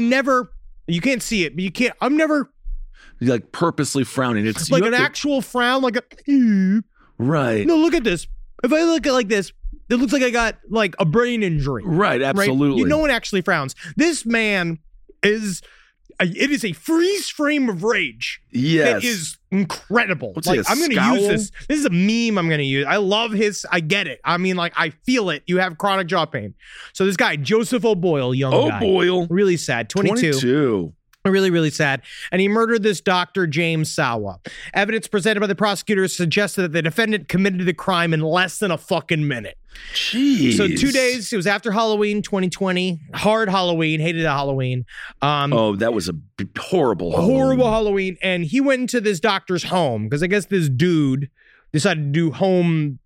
You can't see it, but I'm never... You're like purposely frowning. It's like an actual frown, like a... Right. No, look at this. If I look at it like this, it looks like I got like a brain injury. Right, absolutely. Right? No one actually frowns. This man is... It is a freeze frame of rage. Yes. That is incredible. I'm going to use this. This is a meme I'm going to use. I love I get it. I mean, I feel it. You have chronic jaw pain. So this guy, Joseph O'Boyle, young guy. O'Boyle. Really sad. 22. Really, really sad. And he murdered this Dr. James Sawa. Evidence presented by the prosecutors suggested that the defendant committed the crime in less than a fucking minute. Jeez. So 2 days, it was after Halloween 2020. Hard Halloween, hated a Halloween. That was a horrible Halloween. Horrible Halloween. And he went into this doctor's home because I guess this dude decided to do home,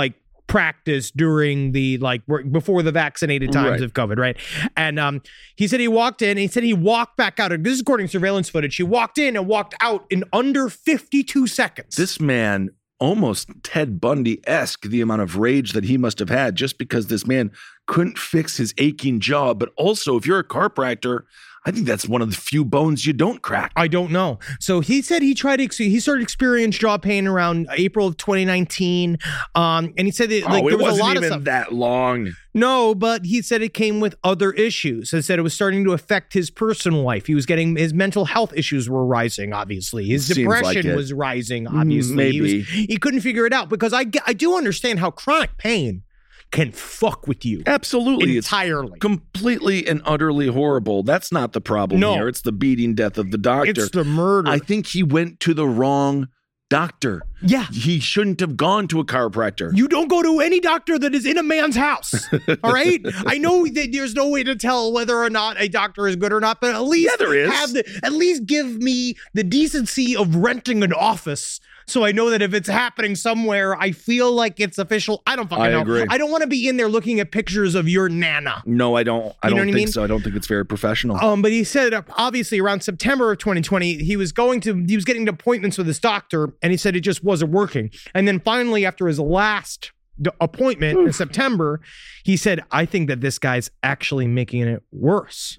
practice during the before the vaccinated times of COVID, right? And he said he walked in, and he said he walked back out. This is according to surveillance footage. He walked in and walked out in under 52 seconds. This man, almost Ted Bundy-esque, the amount of rage that he must have had just because this man couldn't fix his aching jaw. But also, if you're a chiropractor, I think that's one of the few bones you don't crack. I don't know. So he said he started experiencing jaw pain around April of 2019. And he said that there was a lot of stuff. It wasn't even that long. No, but he said it came with other issues. He said it was starting to affect his personal life. He was his mental health issues were rising, obviously. His depression was rising, obviously. Maybe. He couldn't figure it out because I do understand how chronic pain can fuck with you. Absolutely. Entirely. It's completely and utterly horrible. That's not the problem here. It's the beating death of the doctor. It's the murder. I think he went to the wrong doctor. Yeah. He shouldn't have gone to a chiropractor. You don't go to any doctor that is in a man's house. All right? I know that there's no way to tell whether or not a doctor is good or not, but at least there is. At least give me the decency of renting an office so I know that if it's happening somewhere, I feel like it's official. I don't fucking know. Agree. I don't want to be in there looking at pictures of your nana. No, I don't. I don't think so. I don't think it's very professional. But he said obviously around September of 2020, he was getting appointments with his doctor, and he said it just wasn't working. And then finally, after his last appointment in September, he said, I think that this guy's actually making it worse.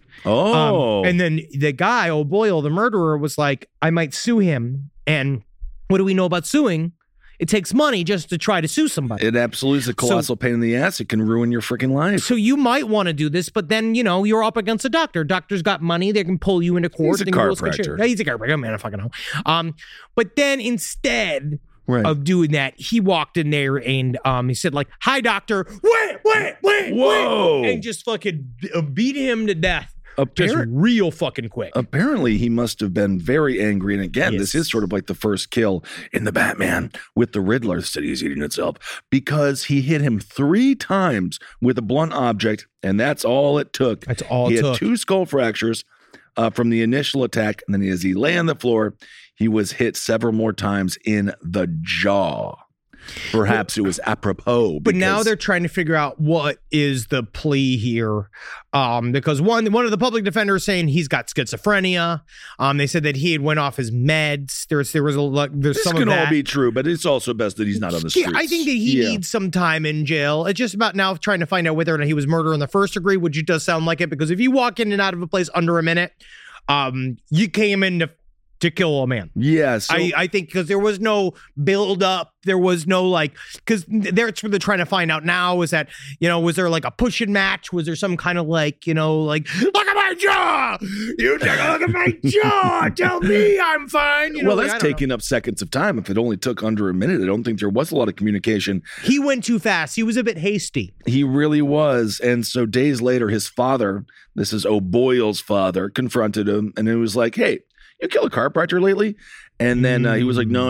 And then the guy, O'Boyle, the murderer, was like, I might sue him. And what do we know about suing? It takes money just to try to sue somebody. It absolutely is a colossal pain in the ass. It can ruin your freaking life. So you might want to do this, but then, you're up against a doctor. Doctor's got money. They can pull you into court. He's a chiropractor. Yeah, he's a chiropractor. Man, I fucking know. But then instead of doing that, he walked in there and he said hi, doctor. Wait. Whoa. And just fucking beat him to death. Just real fucking quick. Apparently, he must have been very angry. And again, this is sort of like the first kill in the Batman with the Riddler. The city is eating itself because he hit him 3 times with a blunt object, and that's all it took. That's all it took. He had 2 skull fractures from the initial attack, and then as he lay on the floor, he was hit several more times in the jaw. Perhaps it was apropos. But now they're trying to figure out what is the plea here. Because one of the public defenders saying he's got schizophrenia. They said that he had went off his meds. There's some of that. This can all be true, but it's also best that he's not on the streets. I think that he needs some time in jail. It's just about now trying to find out whether or not he was murder in the first degree, which it does sound like it. Because if you walk in and out of a place under a minute, you came in to to kill a man. Yeah. So, I think because there was no build up. There was no because that's what they're trying to find out now is that, was there like a pushing match? Was there some kind of look at my jaw. You take a look at my jaw. Tell me I'm fine. Well, that's taking up seconds of time. If it only took under a minute, I don't think there was a lot of communication. He went too fast. He was a bit hasty. He really was. And so days later, his father, this is O'Boyle's father, confronted him. And it was like, hey, you kill a chiropractor lately? And then he was like, no.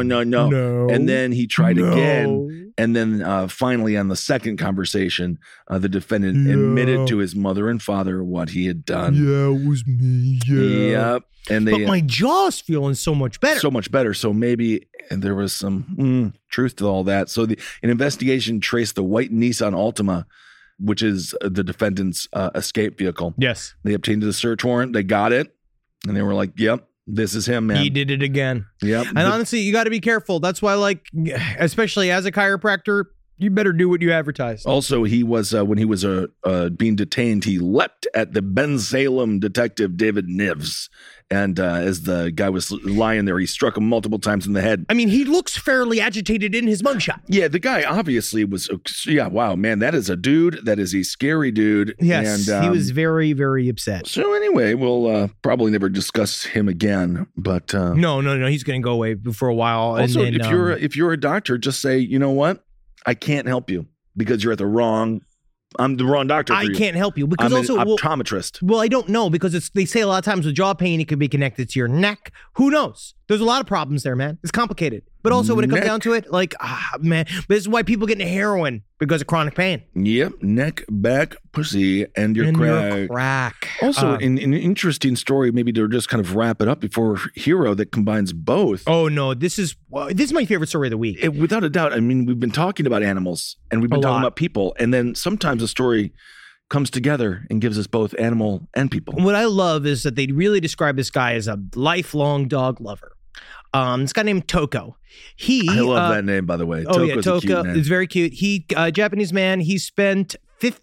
And then he tried again. And then finally on the second conversation, the defendant admitted to his mother and father what he had done. Yeah, it was me. Yeah. Yep. But my jaw's feeling so much better. So much better. So maybe there was some truth to all that. So an investigation traced the white Nissan Altima, which is the defendant's escape vehicle. Yes. They obtained a search warrant. They got it. And they were like, yep. This is him, man. He did it again. Yep. And honestly, you got to be careful. That's why, especially as a chiropractor, you better do what you advertise. Also, he was, when he was being detained, he leapt at the Ben Salem detective, David Nives. And as the guy was lying there, he struck him multiple times in the head. I mean, he looks fairly agitated in his mugshot. Yeah, the guy obviously was, wow, man, that is a dude. That is a scary dude. Yes, and, he was very, very upset. So anyway, we'll probably never discuss him again. But No, he's going to go away for a while. Also, and then, if you're a doctor, just say, you know what? I can't help you because you're at the wrong. I'm the wrong doctor for you. I can't help you because I'm an optometrist. Well, I don't know because they say a lot of times with jaw pain, it could be connected to your neck. Who knows? There's a lot of problems there, man. It's complicated. But also when it comes down to it, man, this is why people get into heroin because of chronic pain. Yep. Neck, back, pussy, and your crack. Also, an interesting story, maybe to just kind of wrap it up before Hero that combines both. Oh, no. This is my favorite story of the week. Without a doubt. I mean, we've been talking about animals and we've been talking about people. And then sometimes a story comes together and gives us both animal and people. What I love is that they really describe this guy as a lifelong dog lover. This guy named Toko. I love that name, by the way. Toko's a cute name. It's very cute. He, Japanese man, he spent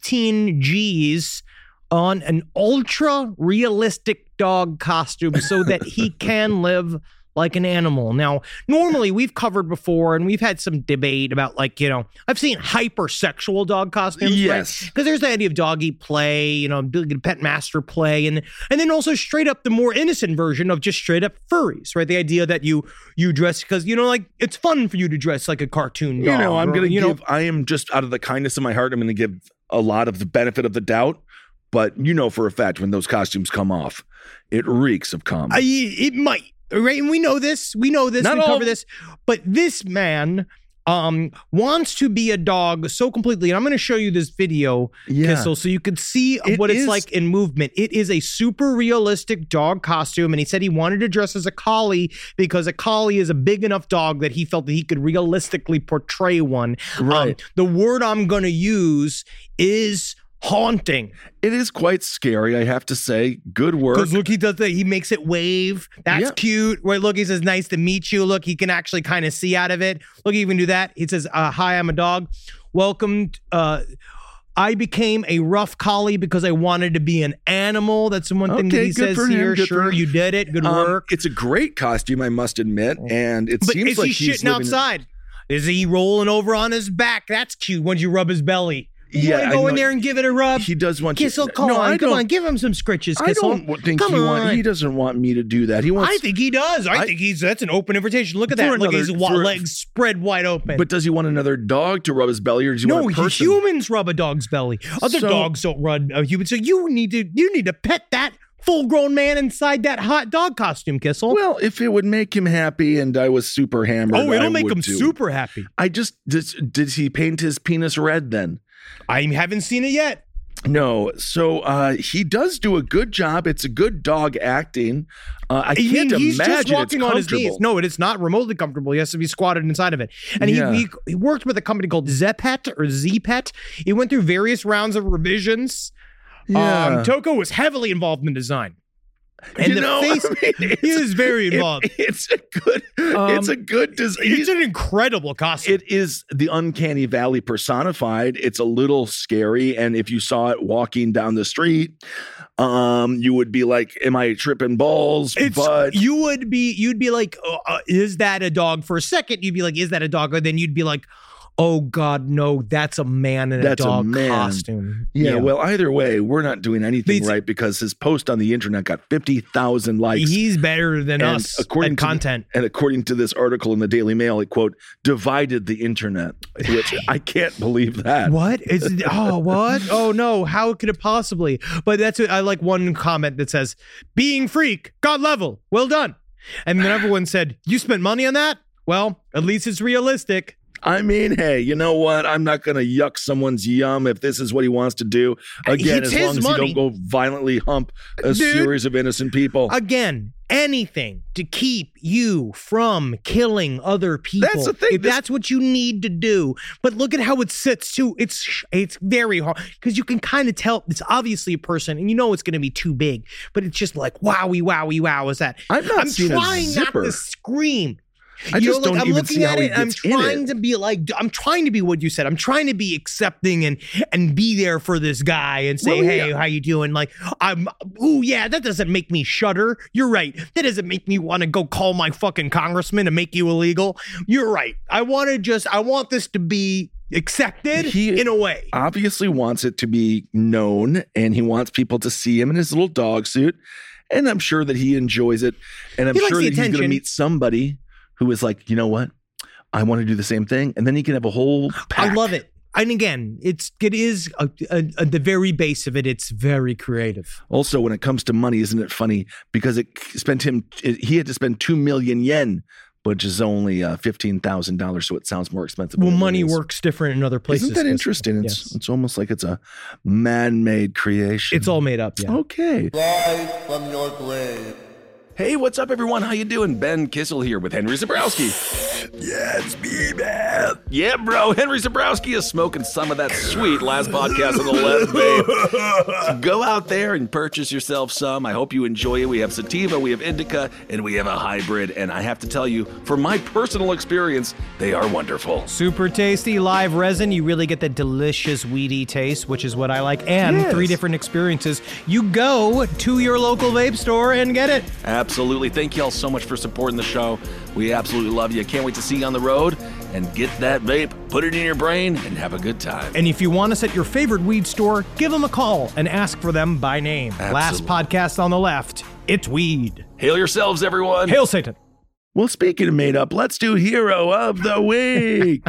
15 G's on an ultra realistic dog costume so that he can live like an animal. Now, normally we've covered before and we've had some debate about I've seen hypersexual dog costumes. Yes. Because there's the idea of doggy play, pet master play, and then also straight up the more innocent version of just straight up furries, right? The idea that you dress because, it's fun for you to dress like a cartoon dog. I am just out of the kindness of my heart, I'm going to give a lot of the benefit of the doubt. But for a fact, when those costumes come off, it reeks of cum. It might. Right, and we know this. We cover this. But this man wants to be a dog so completely. And I'm going to show you this video, Kissel, so you can see what it's like in movement. It is a super realistic dog costume. And he said he wanted to dress as a collie because a collie is a big enough dog that he felt that he could realistically portray one. Right. The word I'm going to use is haunting. It is quite scary, I have to say. Good work. Because look, he does that. He makes it wave. That's cute. Right? Look, he says, "Nice to meet you." Look, he can actually kind of see out of it. Look, he can do that. He says, "Hi, I'm a dog. Welcome. I became a rough collie because I wanted to be an animal." That's one thing that he says here. Sure, you did it. Good work. It's a great costume, I must admit, and it seems like he's shitting outside. Is he rolling over on his back? That's cute. Once you rub his belly. You want to go in there and give it a rub? He does want Kissel, you. come on, give him some scritches, Kissel. I don't think he doesn't want me to do that. I think he does. I think that's an open invitation. Look at that. Look, his legs spread wide open. But does he want another dog to rub his belly, or does he want a person? No, humans rub a dog's belly. Other dogs don't rub a human. So you need to pet that full-grown man inside that hot dog costume, Kissel. Well, if it would make him happy and I was super hammered, it'll make him super happy. Did he paint his penis red then? I haven't seen it yet. No. So he does do a good job. It's a good dog acting. I can't imagine just walking it's on his knees. No, it is not remotely comfortable. He has to be squatted inside of it. And he worked with a company called Zepet or Zpet. He went through various rounds of revisions. Yeah. Toko was heavily involved in design. And he is very involved. It's a good design. It's an incredible costume. It is the uncanny valley personified. It's a little scary, and if you saw it walking down the street, you would be like, "Am I tripping balls?" But you'd be like, "Is that a dog?" For a second, you'd be like, "Is that a dog?" And then you'd be like, "Oh God, no, that's a man in a dog costume." Yeah, well, either way, we're not doing anything right because his post on the internet got 50,000 likes. He's better than us at content. And according to this article in the Daily Mail, it, quote, divided the internet, which I can't believe that. What? What? Oh, no, how could it possibly? But I like one comment that says, "Being freak, God level, well done." And then everyone said, "You spent money on that? Well, at least it's realistic." I mean, hey, you know what? I'm not going to yuck someone's yum if this is what he wants to do. Again, as long as you don't go violently hump a series of innocent people. Again, anything to keep you from killing other people. That's the thing. If that's what you need to do. But look at how it sits too. It's very hard because you can kind of tell it's obviously a person, and you know it's going to be too big. But it's just like wowie, wowie, wow. Is that? I'm trying not to scream. I just don't even see how he gets in it. I'm trying to be what you said. I'm trying to be accepting and be there for this guy and say, "Hey, how you doing?" Like, that doesn't make me shudder. You're right. That doesn't make me want to go call my fucking congressman and make you illegal. You're right. I want this to be accepted in a way. Obviously wants it to be known, and he wants people to see him in his little dog suit. And I'm sure that he enjoys it. And I'm sure that he's going to meet somebody who is like, you know what? I want to do the same thing. And then he can have a whole pack. I love it. And again, it is at the very base of it, it's very creative. Also, when it comes to money, isn't it funny? Because he had to spend 2 million yen, which is only $15,000. So it sounds more expensive. Well, money works different in other places. Isn't that interesting? It's almost like it's a man-made creation. It's all made up. Yeah. Okay. Rise from your grave. Hey, what's up, everyone? How you doing? Ben Kissel here with Henry Zebrowski. Yeah, it's me, man. Yeah, bro. Henry Zebrowski is smoking some of that sweet last podcast on the left, babe. So go out there and purchase yourself some. I hope you enjoy it. We have sativa, we have indica, and we have a hybrid. And I have to tell you, from my personal experience, they are wonderful. Super tasty live resin. You really get that delicious weedy taste, which is what I like. And 3 different experiences. You go to your local vape store and get it. Absolutely. Thank you all so much for supporting the show. We absolutely love you. Can't wait to see you on the road and get that vape, put it in your brain, and have a good time. And if you want us at your favorite weed store, give them a call and ask for them by name. Absolutely. Last podcast on the left, it's weed. Hail yourselves, everyone. Hail Satan. Well, speaking of made up, let's do Hero of the Week.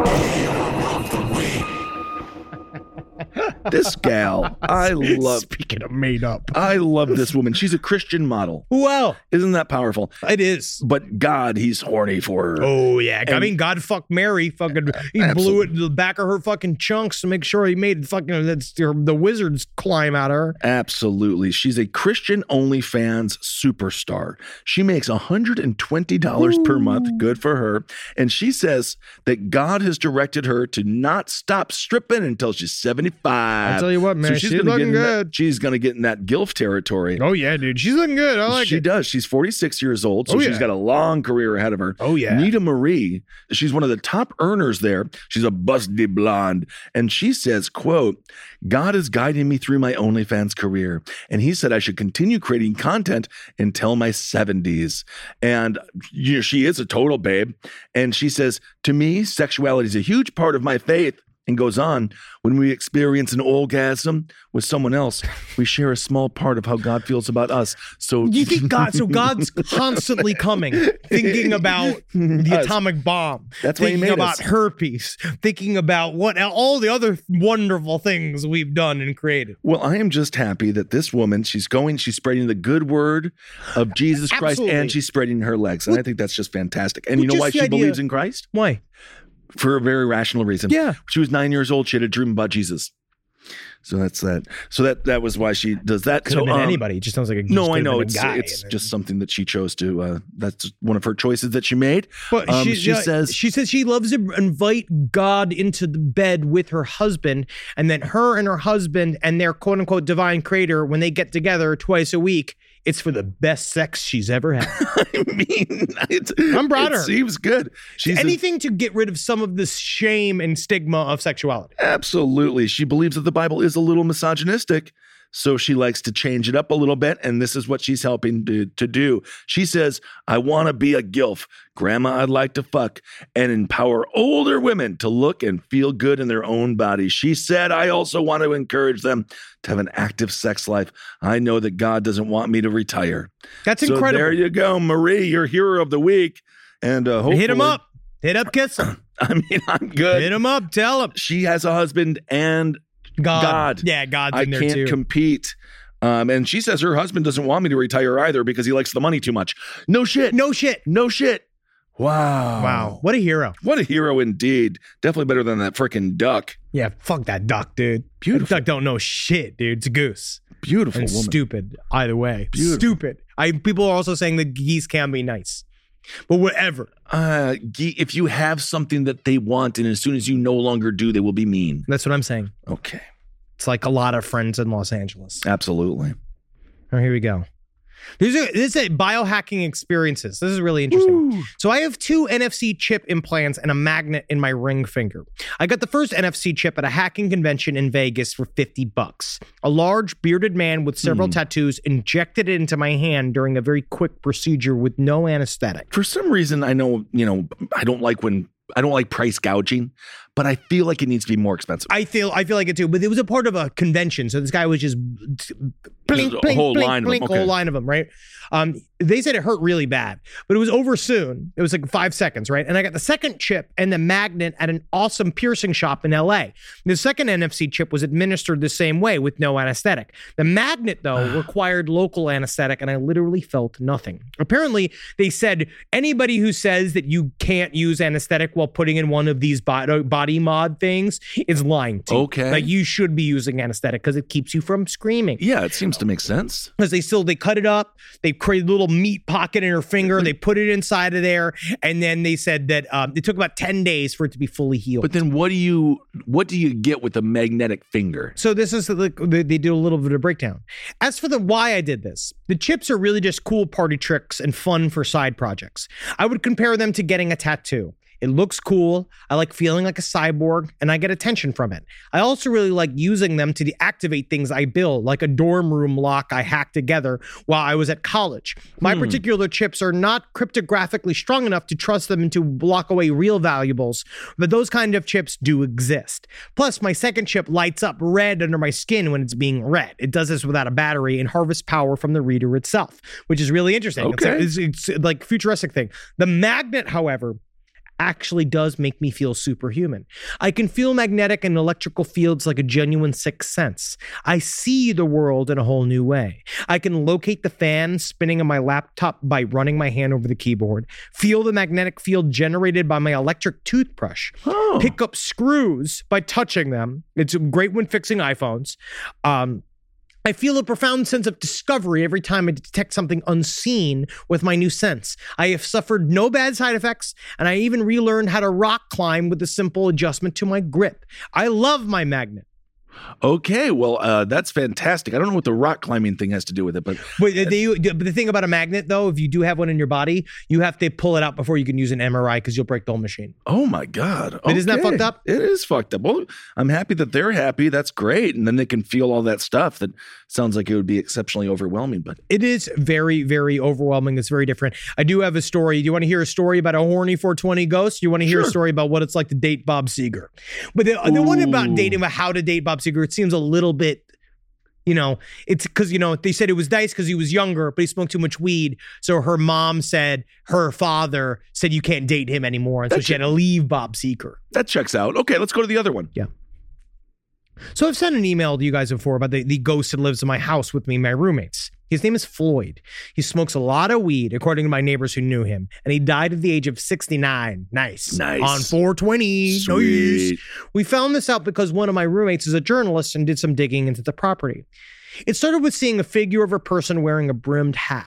This gal, I love. Speaking of made up, I love this woman. She's a Christian model. Wow. Isn't that powerful? It is. But God, he's horny for her. Oh, yeah. I mean, God fucked Mary. Fucking, he blew it in the back of her fucking chunks to make sure he made fucking the wizards climb out of her. Absolutely. She's a Christian OnlyFans superstar. She makes $120 per month. Good for her. And she says that God has directed her to not stop stripping until she's 75. I tell you what, man, so she's looking good. She's going to get in that GILF territory. Oh, yeah, dude. She's looking good. I like it. She does. She's 46 years old, so she's got a long career ahead of her. Oh, yeah. Nita Marie, she's one of the top earners there. She's a busty blonde. And she says, quote, God is guiding me through my OnlyFans career. And he said I should continue creating content until my 70s. And she is a total babe. And she says, to me, sexuality is a huge part of my faith. And goes on, when we experience an orgasm with someone else, we share a small part of how God feels about us. So you think God's constantly coming, thinking about the atomic bomb, that's why he made thinking about us. Herpes, thinking about all the other wonderful things we've done and created. Well, I am just happy that this woman, she's spreading the good word of Jesus Christ, and she's spreading her legs. And I think that's just fantastic. And you know why she believes in Christ? Why? For a very rational reason. Yeah. She was 9 years old. She had a dream about Jesus. So that's that. So that was why she does that. Could have been anybody. It just sounds like I know. It's just something that she chose to. That's one of her choices that she made. But she says she loves to invite God into the bed with her husband, and then her and her husband and their quote unquote divine creator, when they get together twice a week, it's for the best sex she's ever had. I mean, I'm proud of her. Seems good. She's anything to get rid of some of this shame and stigma of sexuality. Absolutely. She believes that the Bible is a little misogynistic, so she likes to change it up a little bit, and this is what she's helping to do. She says, I want to be a gilf, grandma I'd like to fuck, and empower older women to look and feel good in their own bodies. She said, I also want to encourage them to have an active sex life. I know that God doesn't want me to retire. That's incredible. So there you go, Marie, your hero of the week. And hopefully, hit him up. Hit up, kiss him. I mean, I'm good. Hit him up, tell him. She has a husband and God. Yeah, God's in there too. I can't compete. And she says her husband doesn't want me to retire either because he likes the money too much. No shit. Wow. What a hero. What a hero indeed. Definitely better than that freaking duck. Yeah, fuck that duck, dude. Beautiful. That duck don't know shit, dude. It's a goose. Beautiful and woman. Stupid, either way. Beautiful. Stupid. People are also saying that geese can be nice. But whatever. If you have something that they want, and as soon as you no longer do, they will be mean. That's what I'm saying. Okay. It's like a lot of friends in Los Angeles. Absolutely. Oh, here we go. This is biohacking experiences. This is really interesting. Ooh. So I have 2 NFC chip implants and a magnet in my ring finger. I got the first NFC chip at a hacking convention in Vegas for $50. A large bearded man with several tattoos injected it into my hand during a very quick procedure with no anesthetic. For some reason, I know, I don't like price gouging, but I feel like it needs to be more expensive. I feel like it too, but it was a part of a convention. So this guy was just blink, a whole line of them, right? They said it hurt really bad, but it was over soon. It was like 5 seconds, right? And I got the second chip and the magnet at an awesome piercing shop in LA. The second NFC chip was administered the same way with no anesthetic. The magnet, though, required local anesthetic, and I literally felt nothing. Apparently, they said anybody who says that you can't use anesthetic while putting in one of these body mod things is lying to you. Okay. Like, you should be using anesthetic because it keeps you from screaming. Yeah, it seems to make sense. Because they cut it up, they created a little meat pocket in her finger, they put it inside of there, and then they said that it took about 10 days for it to be fully healed. But then what do you get with a magnetic finger? So this is they do a little bit of breakdown. As for why I did this, the chips are really just cool party tricks and fun for side projects. I would compare them to getting a tattoo. It looks cool. I like feeling like a cyborg, and I get attention from it. I also really like using them to deactivate things I build, like a dorm room lock I hacked together while I was at college. My particular chips are not cryptographically strong enough to trust them to block away real valuables, but those kind of chips do exist. Plus, my second chip lights up red under my skin when it's being read. It does this without a battery and harvests power from the reader itself, which is really interesting. Okay. It's like a futuristic thing. The magnet, however, actually does make me feel superhuman. I can feel magnetic and electrical fields like a genuine sixth sense. I see the world in a whole new way. I can locate the fan spinning on my laptop by running my hand over the keyboard, feel the magnetic field generated by my electric toothbrush, pick up screws by touching them. It's great when fixing iPhones. I feel a profound sense of discovery every time I detect something unseen with my new sense. I have suffered no bad side effects, and I even relearned how to rock climb with a simple adjustment to my grip. I love my magnet. Okay, well, that's fantastic. I don't know what the rock climbing thing has to do with it, but the thing about a magnet, though, if you do have one in your body, you have to pull it out before you can use an MRI because you'll break the whole machine. Oh my God! Okay. Isn't that fucked up? It is fucked up. Well, I'm happy that they're happy. That's great, and then they can feel all that stuff. That sounds like it would be exceptionally overwhelming, but it is very, very overwhelming. It's very different. I do have a story. Do you want to hear a story about a horny 420 ghost? You want to hear a story about what it's like to date Bob Seger? But the one about how to date Bob Seger, it seems a little bit, it's because, they said it was nice because he was younger, but he smoked too much weed. So her mom said, her father said you can't date him anymore. And so she had to leave Bob Seger. That checks out. Okay, let's go to the other one. Yeah. So I've sent an email to you guys before about the ghost that lives in my house with me and my roommates. His name is Floyd. He smokes a lot of weed, according to my neighbors who knew him. And he died at the age of 69. Nice. On 420. Sweet. Nice. We found this out because one of my roommates is a journalist and did some digging into the property. It started with seeing a figure of a person wearing a brimmed hat.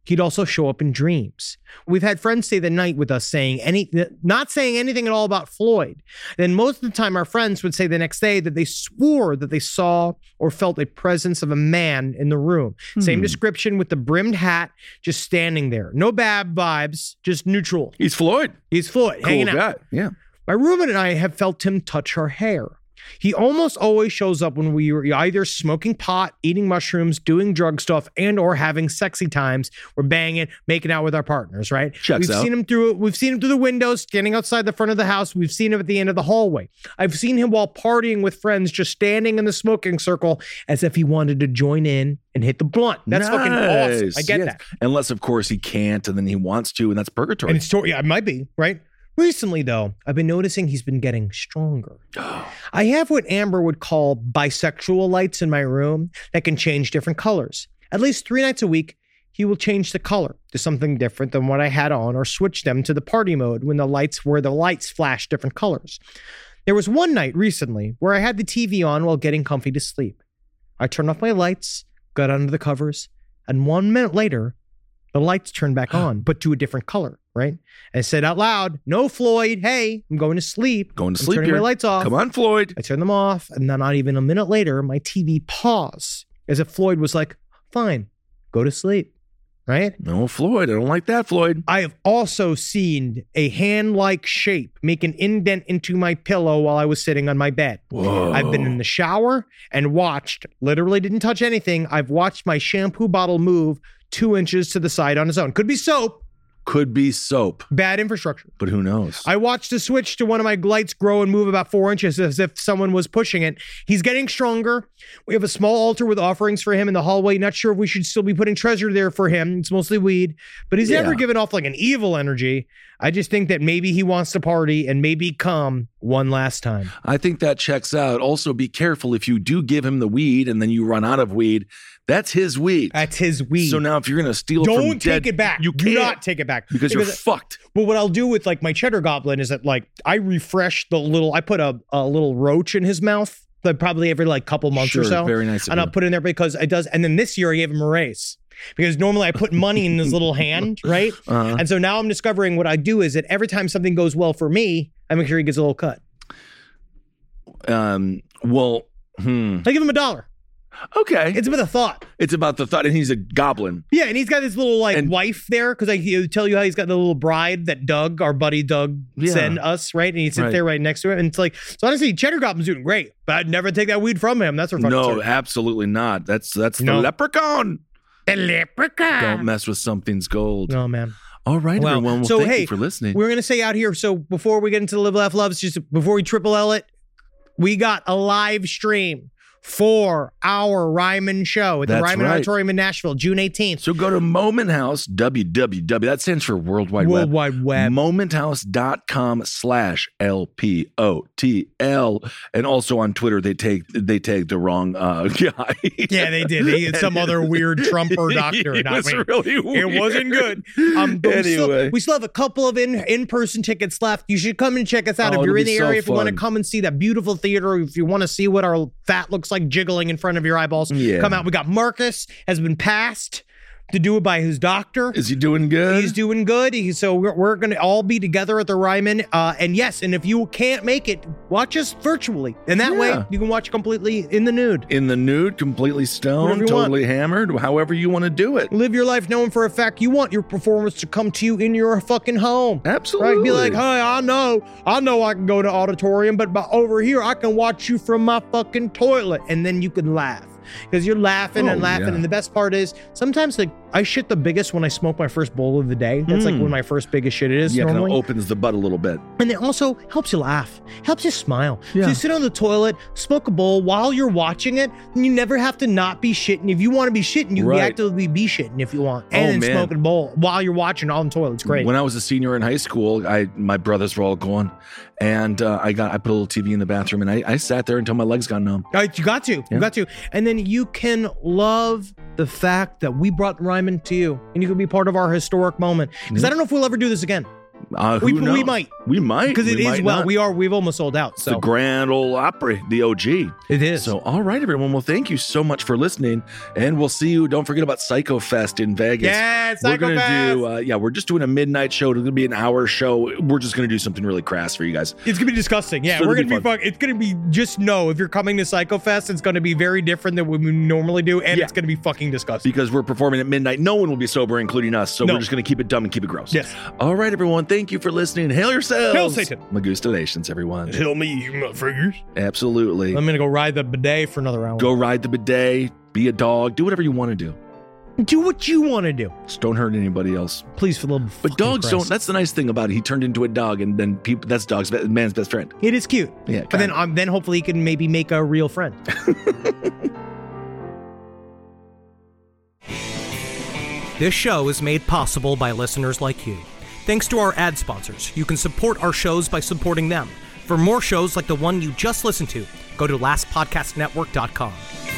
He'd also show up in dreams. We've had friends stay the night with us not saying anything at all about Floyd. Then most of the time, our friends would say the next day that they swore that they saw or felt a presence of a man in the room. Same description with the brimmed hat, just standing there. No bad vibes, just neutral. He's Floyd. Hanging out. Guy. Yeah. My roommate and I have felt him touch her hair. He almost always shows up when we are either smoking pot, eating mushrooms, doing drug stuff, and or having sexy times. We're banging, making out with our partners, right? We've seen him through the windows, standing outside the front of the house. We've seen him at the end of the hallway. I've seen him while partying with friends, just standing in the smoking circle as if he wanted to join in and hit the blunt. That's fucking awesome. I get that. Unless, of course, he can't, and then he wants to, and that's purgatory. And it might be, right? Recently, though, I've been noticing he's been getting stronger. I have what Amber would call bisexual lights in my room that can change different colors. At least 3 nights a week, he will change the color to something different than what I had on or switch them to the party mode when the lights flash different colors. There was one night recently where I had the TV on while getting comfy to sleep. I turned off my lights, got under the covers, and 1 minute later, the lights turned back on, but to a different color, right? And I said out loud, "No, Floyd, hey, I'm going to sleep. I'm turning here. My lights off. Come on, Floyd." I turned them off, and then not even a minute later, my TV paused, as if Floyd was like, "Fine, go to sleep," right? No, Floyd, I don't like that, Floyd. I have also seen a hand-like shape make an indent into my pillow while I was sitting on my bed. Whoa. I've been in the shower and literally didn't touch anything. I've watched my shampoo bottle move 2 inches to the side on its own. Could be soap. Bad infrastructure. But who knows? I watched the switch to one of my lights grow and move about 4 inches as if someone was pushing it. He's getting stronger. We have a small altar with offerings for him in the hallway. Not sure if we should still be putting treasure there for him. It's mostly weed. But he's never given off like an evil energy. I just think that maybe he wants to party and maybe come one last time. I think that checks out. Also, be careful if you do give him the weed and then you run out of weed. That's his weed. So now if you're going to steal it from don't take it back. You do not take it back. Because you're fucked. But what I'll do with like my cheddar goblin is that like I refresh I put a little roach in his mouth probably every like couple months or so. Very nice. And I'll put it in there because it does. And then this year I gave him a raise. Because normally I put money in his little hand, right? And so now I'm discovering what I do is that every time something goes well for me, I make sure he gets a little cut. I give him $1. Okay. It's about the thought. And he's a goblin. Yeah, and he's got his little wife there because I tell you how he's got the little bride that our buddy Doug sent us, right? And he sits there right next to him. And it's like, so honestly, Cheddar Goblin's doing great, but I'd never take that weed from him. That's for fucking certain. Absolutely not. That's the leprechaun. The leprechaun. Don't mess with something's gold. No, man. All right, everyone. Well, so, thank you for listening. We're going to say out here, so before we get into Live, Laugh, Loves, just before we triple L it, we got a live stream for our Ryman show at the Ryman Auditorium in Nashville, June 18th. So go to Moment House, www. That stands for World Wide Web. momenthouse.com/LPOTL. And also on Twitter, they tagged the wrong guy. Yeah, they did. He had some other weird Trumper doctor. It was really weird. It wasn't good. Anyway. We still have a couple of in-person tickets left. You should come and check us out if you're in the area. If you want to come and see that beautiful theater, if you want to see what our fat looks like jiggling in front of your eyeballs, come out. We got Marcus has been passed to do it by his doctor. Is he doing good? He's doing good. So we're going to all be together at the Ryman. And if you can't make it, watch us virtually. And that way you can watch completely in the nude. In the nude, completely stoned, totally hammered, however you want to do it. Live your life knowing for a fact you want your performance to come to you in your fucking home. Absolutely. Right? Be like, hey, I know I can go to auditorium, but over here I can watch you from my fucking toilet. And then you can laugh. Because you're laughing and laughing. And the best part is sometimes like I shit the biggest when I smoke my first bowl of the day. That's like when my first biggest shit is normally. Kind of opens the butt a little bit. And it also helps you laugh, helps you smile. Yeah. So you sit on the toilet, smoke a bowl while you're watching it, and you never have to not be shitting. If you want to be shitting, you can actively be shitting if you want. And then smoke a bowl while you're watching on the toilet. It's great. When I was a senior in high school, my brothers were all gone. And I put a little TV in the bathroom and I sat there until my legs got numb. You got to. And then you can love the fact that we brought Ryman to you and you can be part of our historic moment. Because I don't know if we'll ever do this again. Who knows? We might. We might. Because it is, not. we've almost sold out. So. The Grand Ole Opry, the OG. It is. So, all right, everyone. Well, thank you so much for listening. And we'll see you. Don't forget about Psycho Fest in Vegas. Yeah, Psycho We're going to Fest. do, we're just doing a midnight show. It's going to be an hour show. We're just going to do something really crass for you guys. It's going to be disgusting. Yeah, So we're it'll going to be be It's going to be, just know, if you're coming to Psycho Fest, it's going to be very different than what we normally do. And it's going to be fucking disgusting. Because we're performing at midnight. No one will be sober, including us. So we're just going to keep it dumb and keep it gross. Yes. All right, everyone. Thank you for listening. Hail yourselves. Hail Satan. Magustalations, everyone. Hail me, you motherfuckers. Absolutely. I'm going to go ride the bidet for another hour. Go ride the bidet. Be a dog. Do whatever you want to do. Do what you want to do. Just don't hurt anybody else. Please, for the love of But dogs Christ. don't. That's the nice thing about it. He turned into a dog, and then people. That's man's best friend. It is cute. Yeah. But then hopefully he can maybe make a real friend. This show is made possible by listeners like you. Thanks to our ad sponsors, you can support our shows by supporting them. For more shows like the one you just listened to, go to lastpodcastnetwork.com.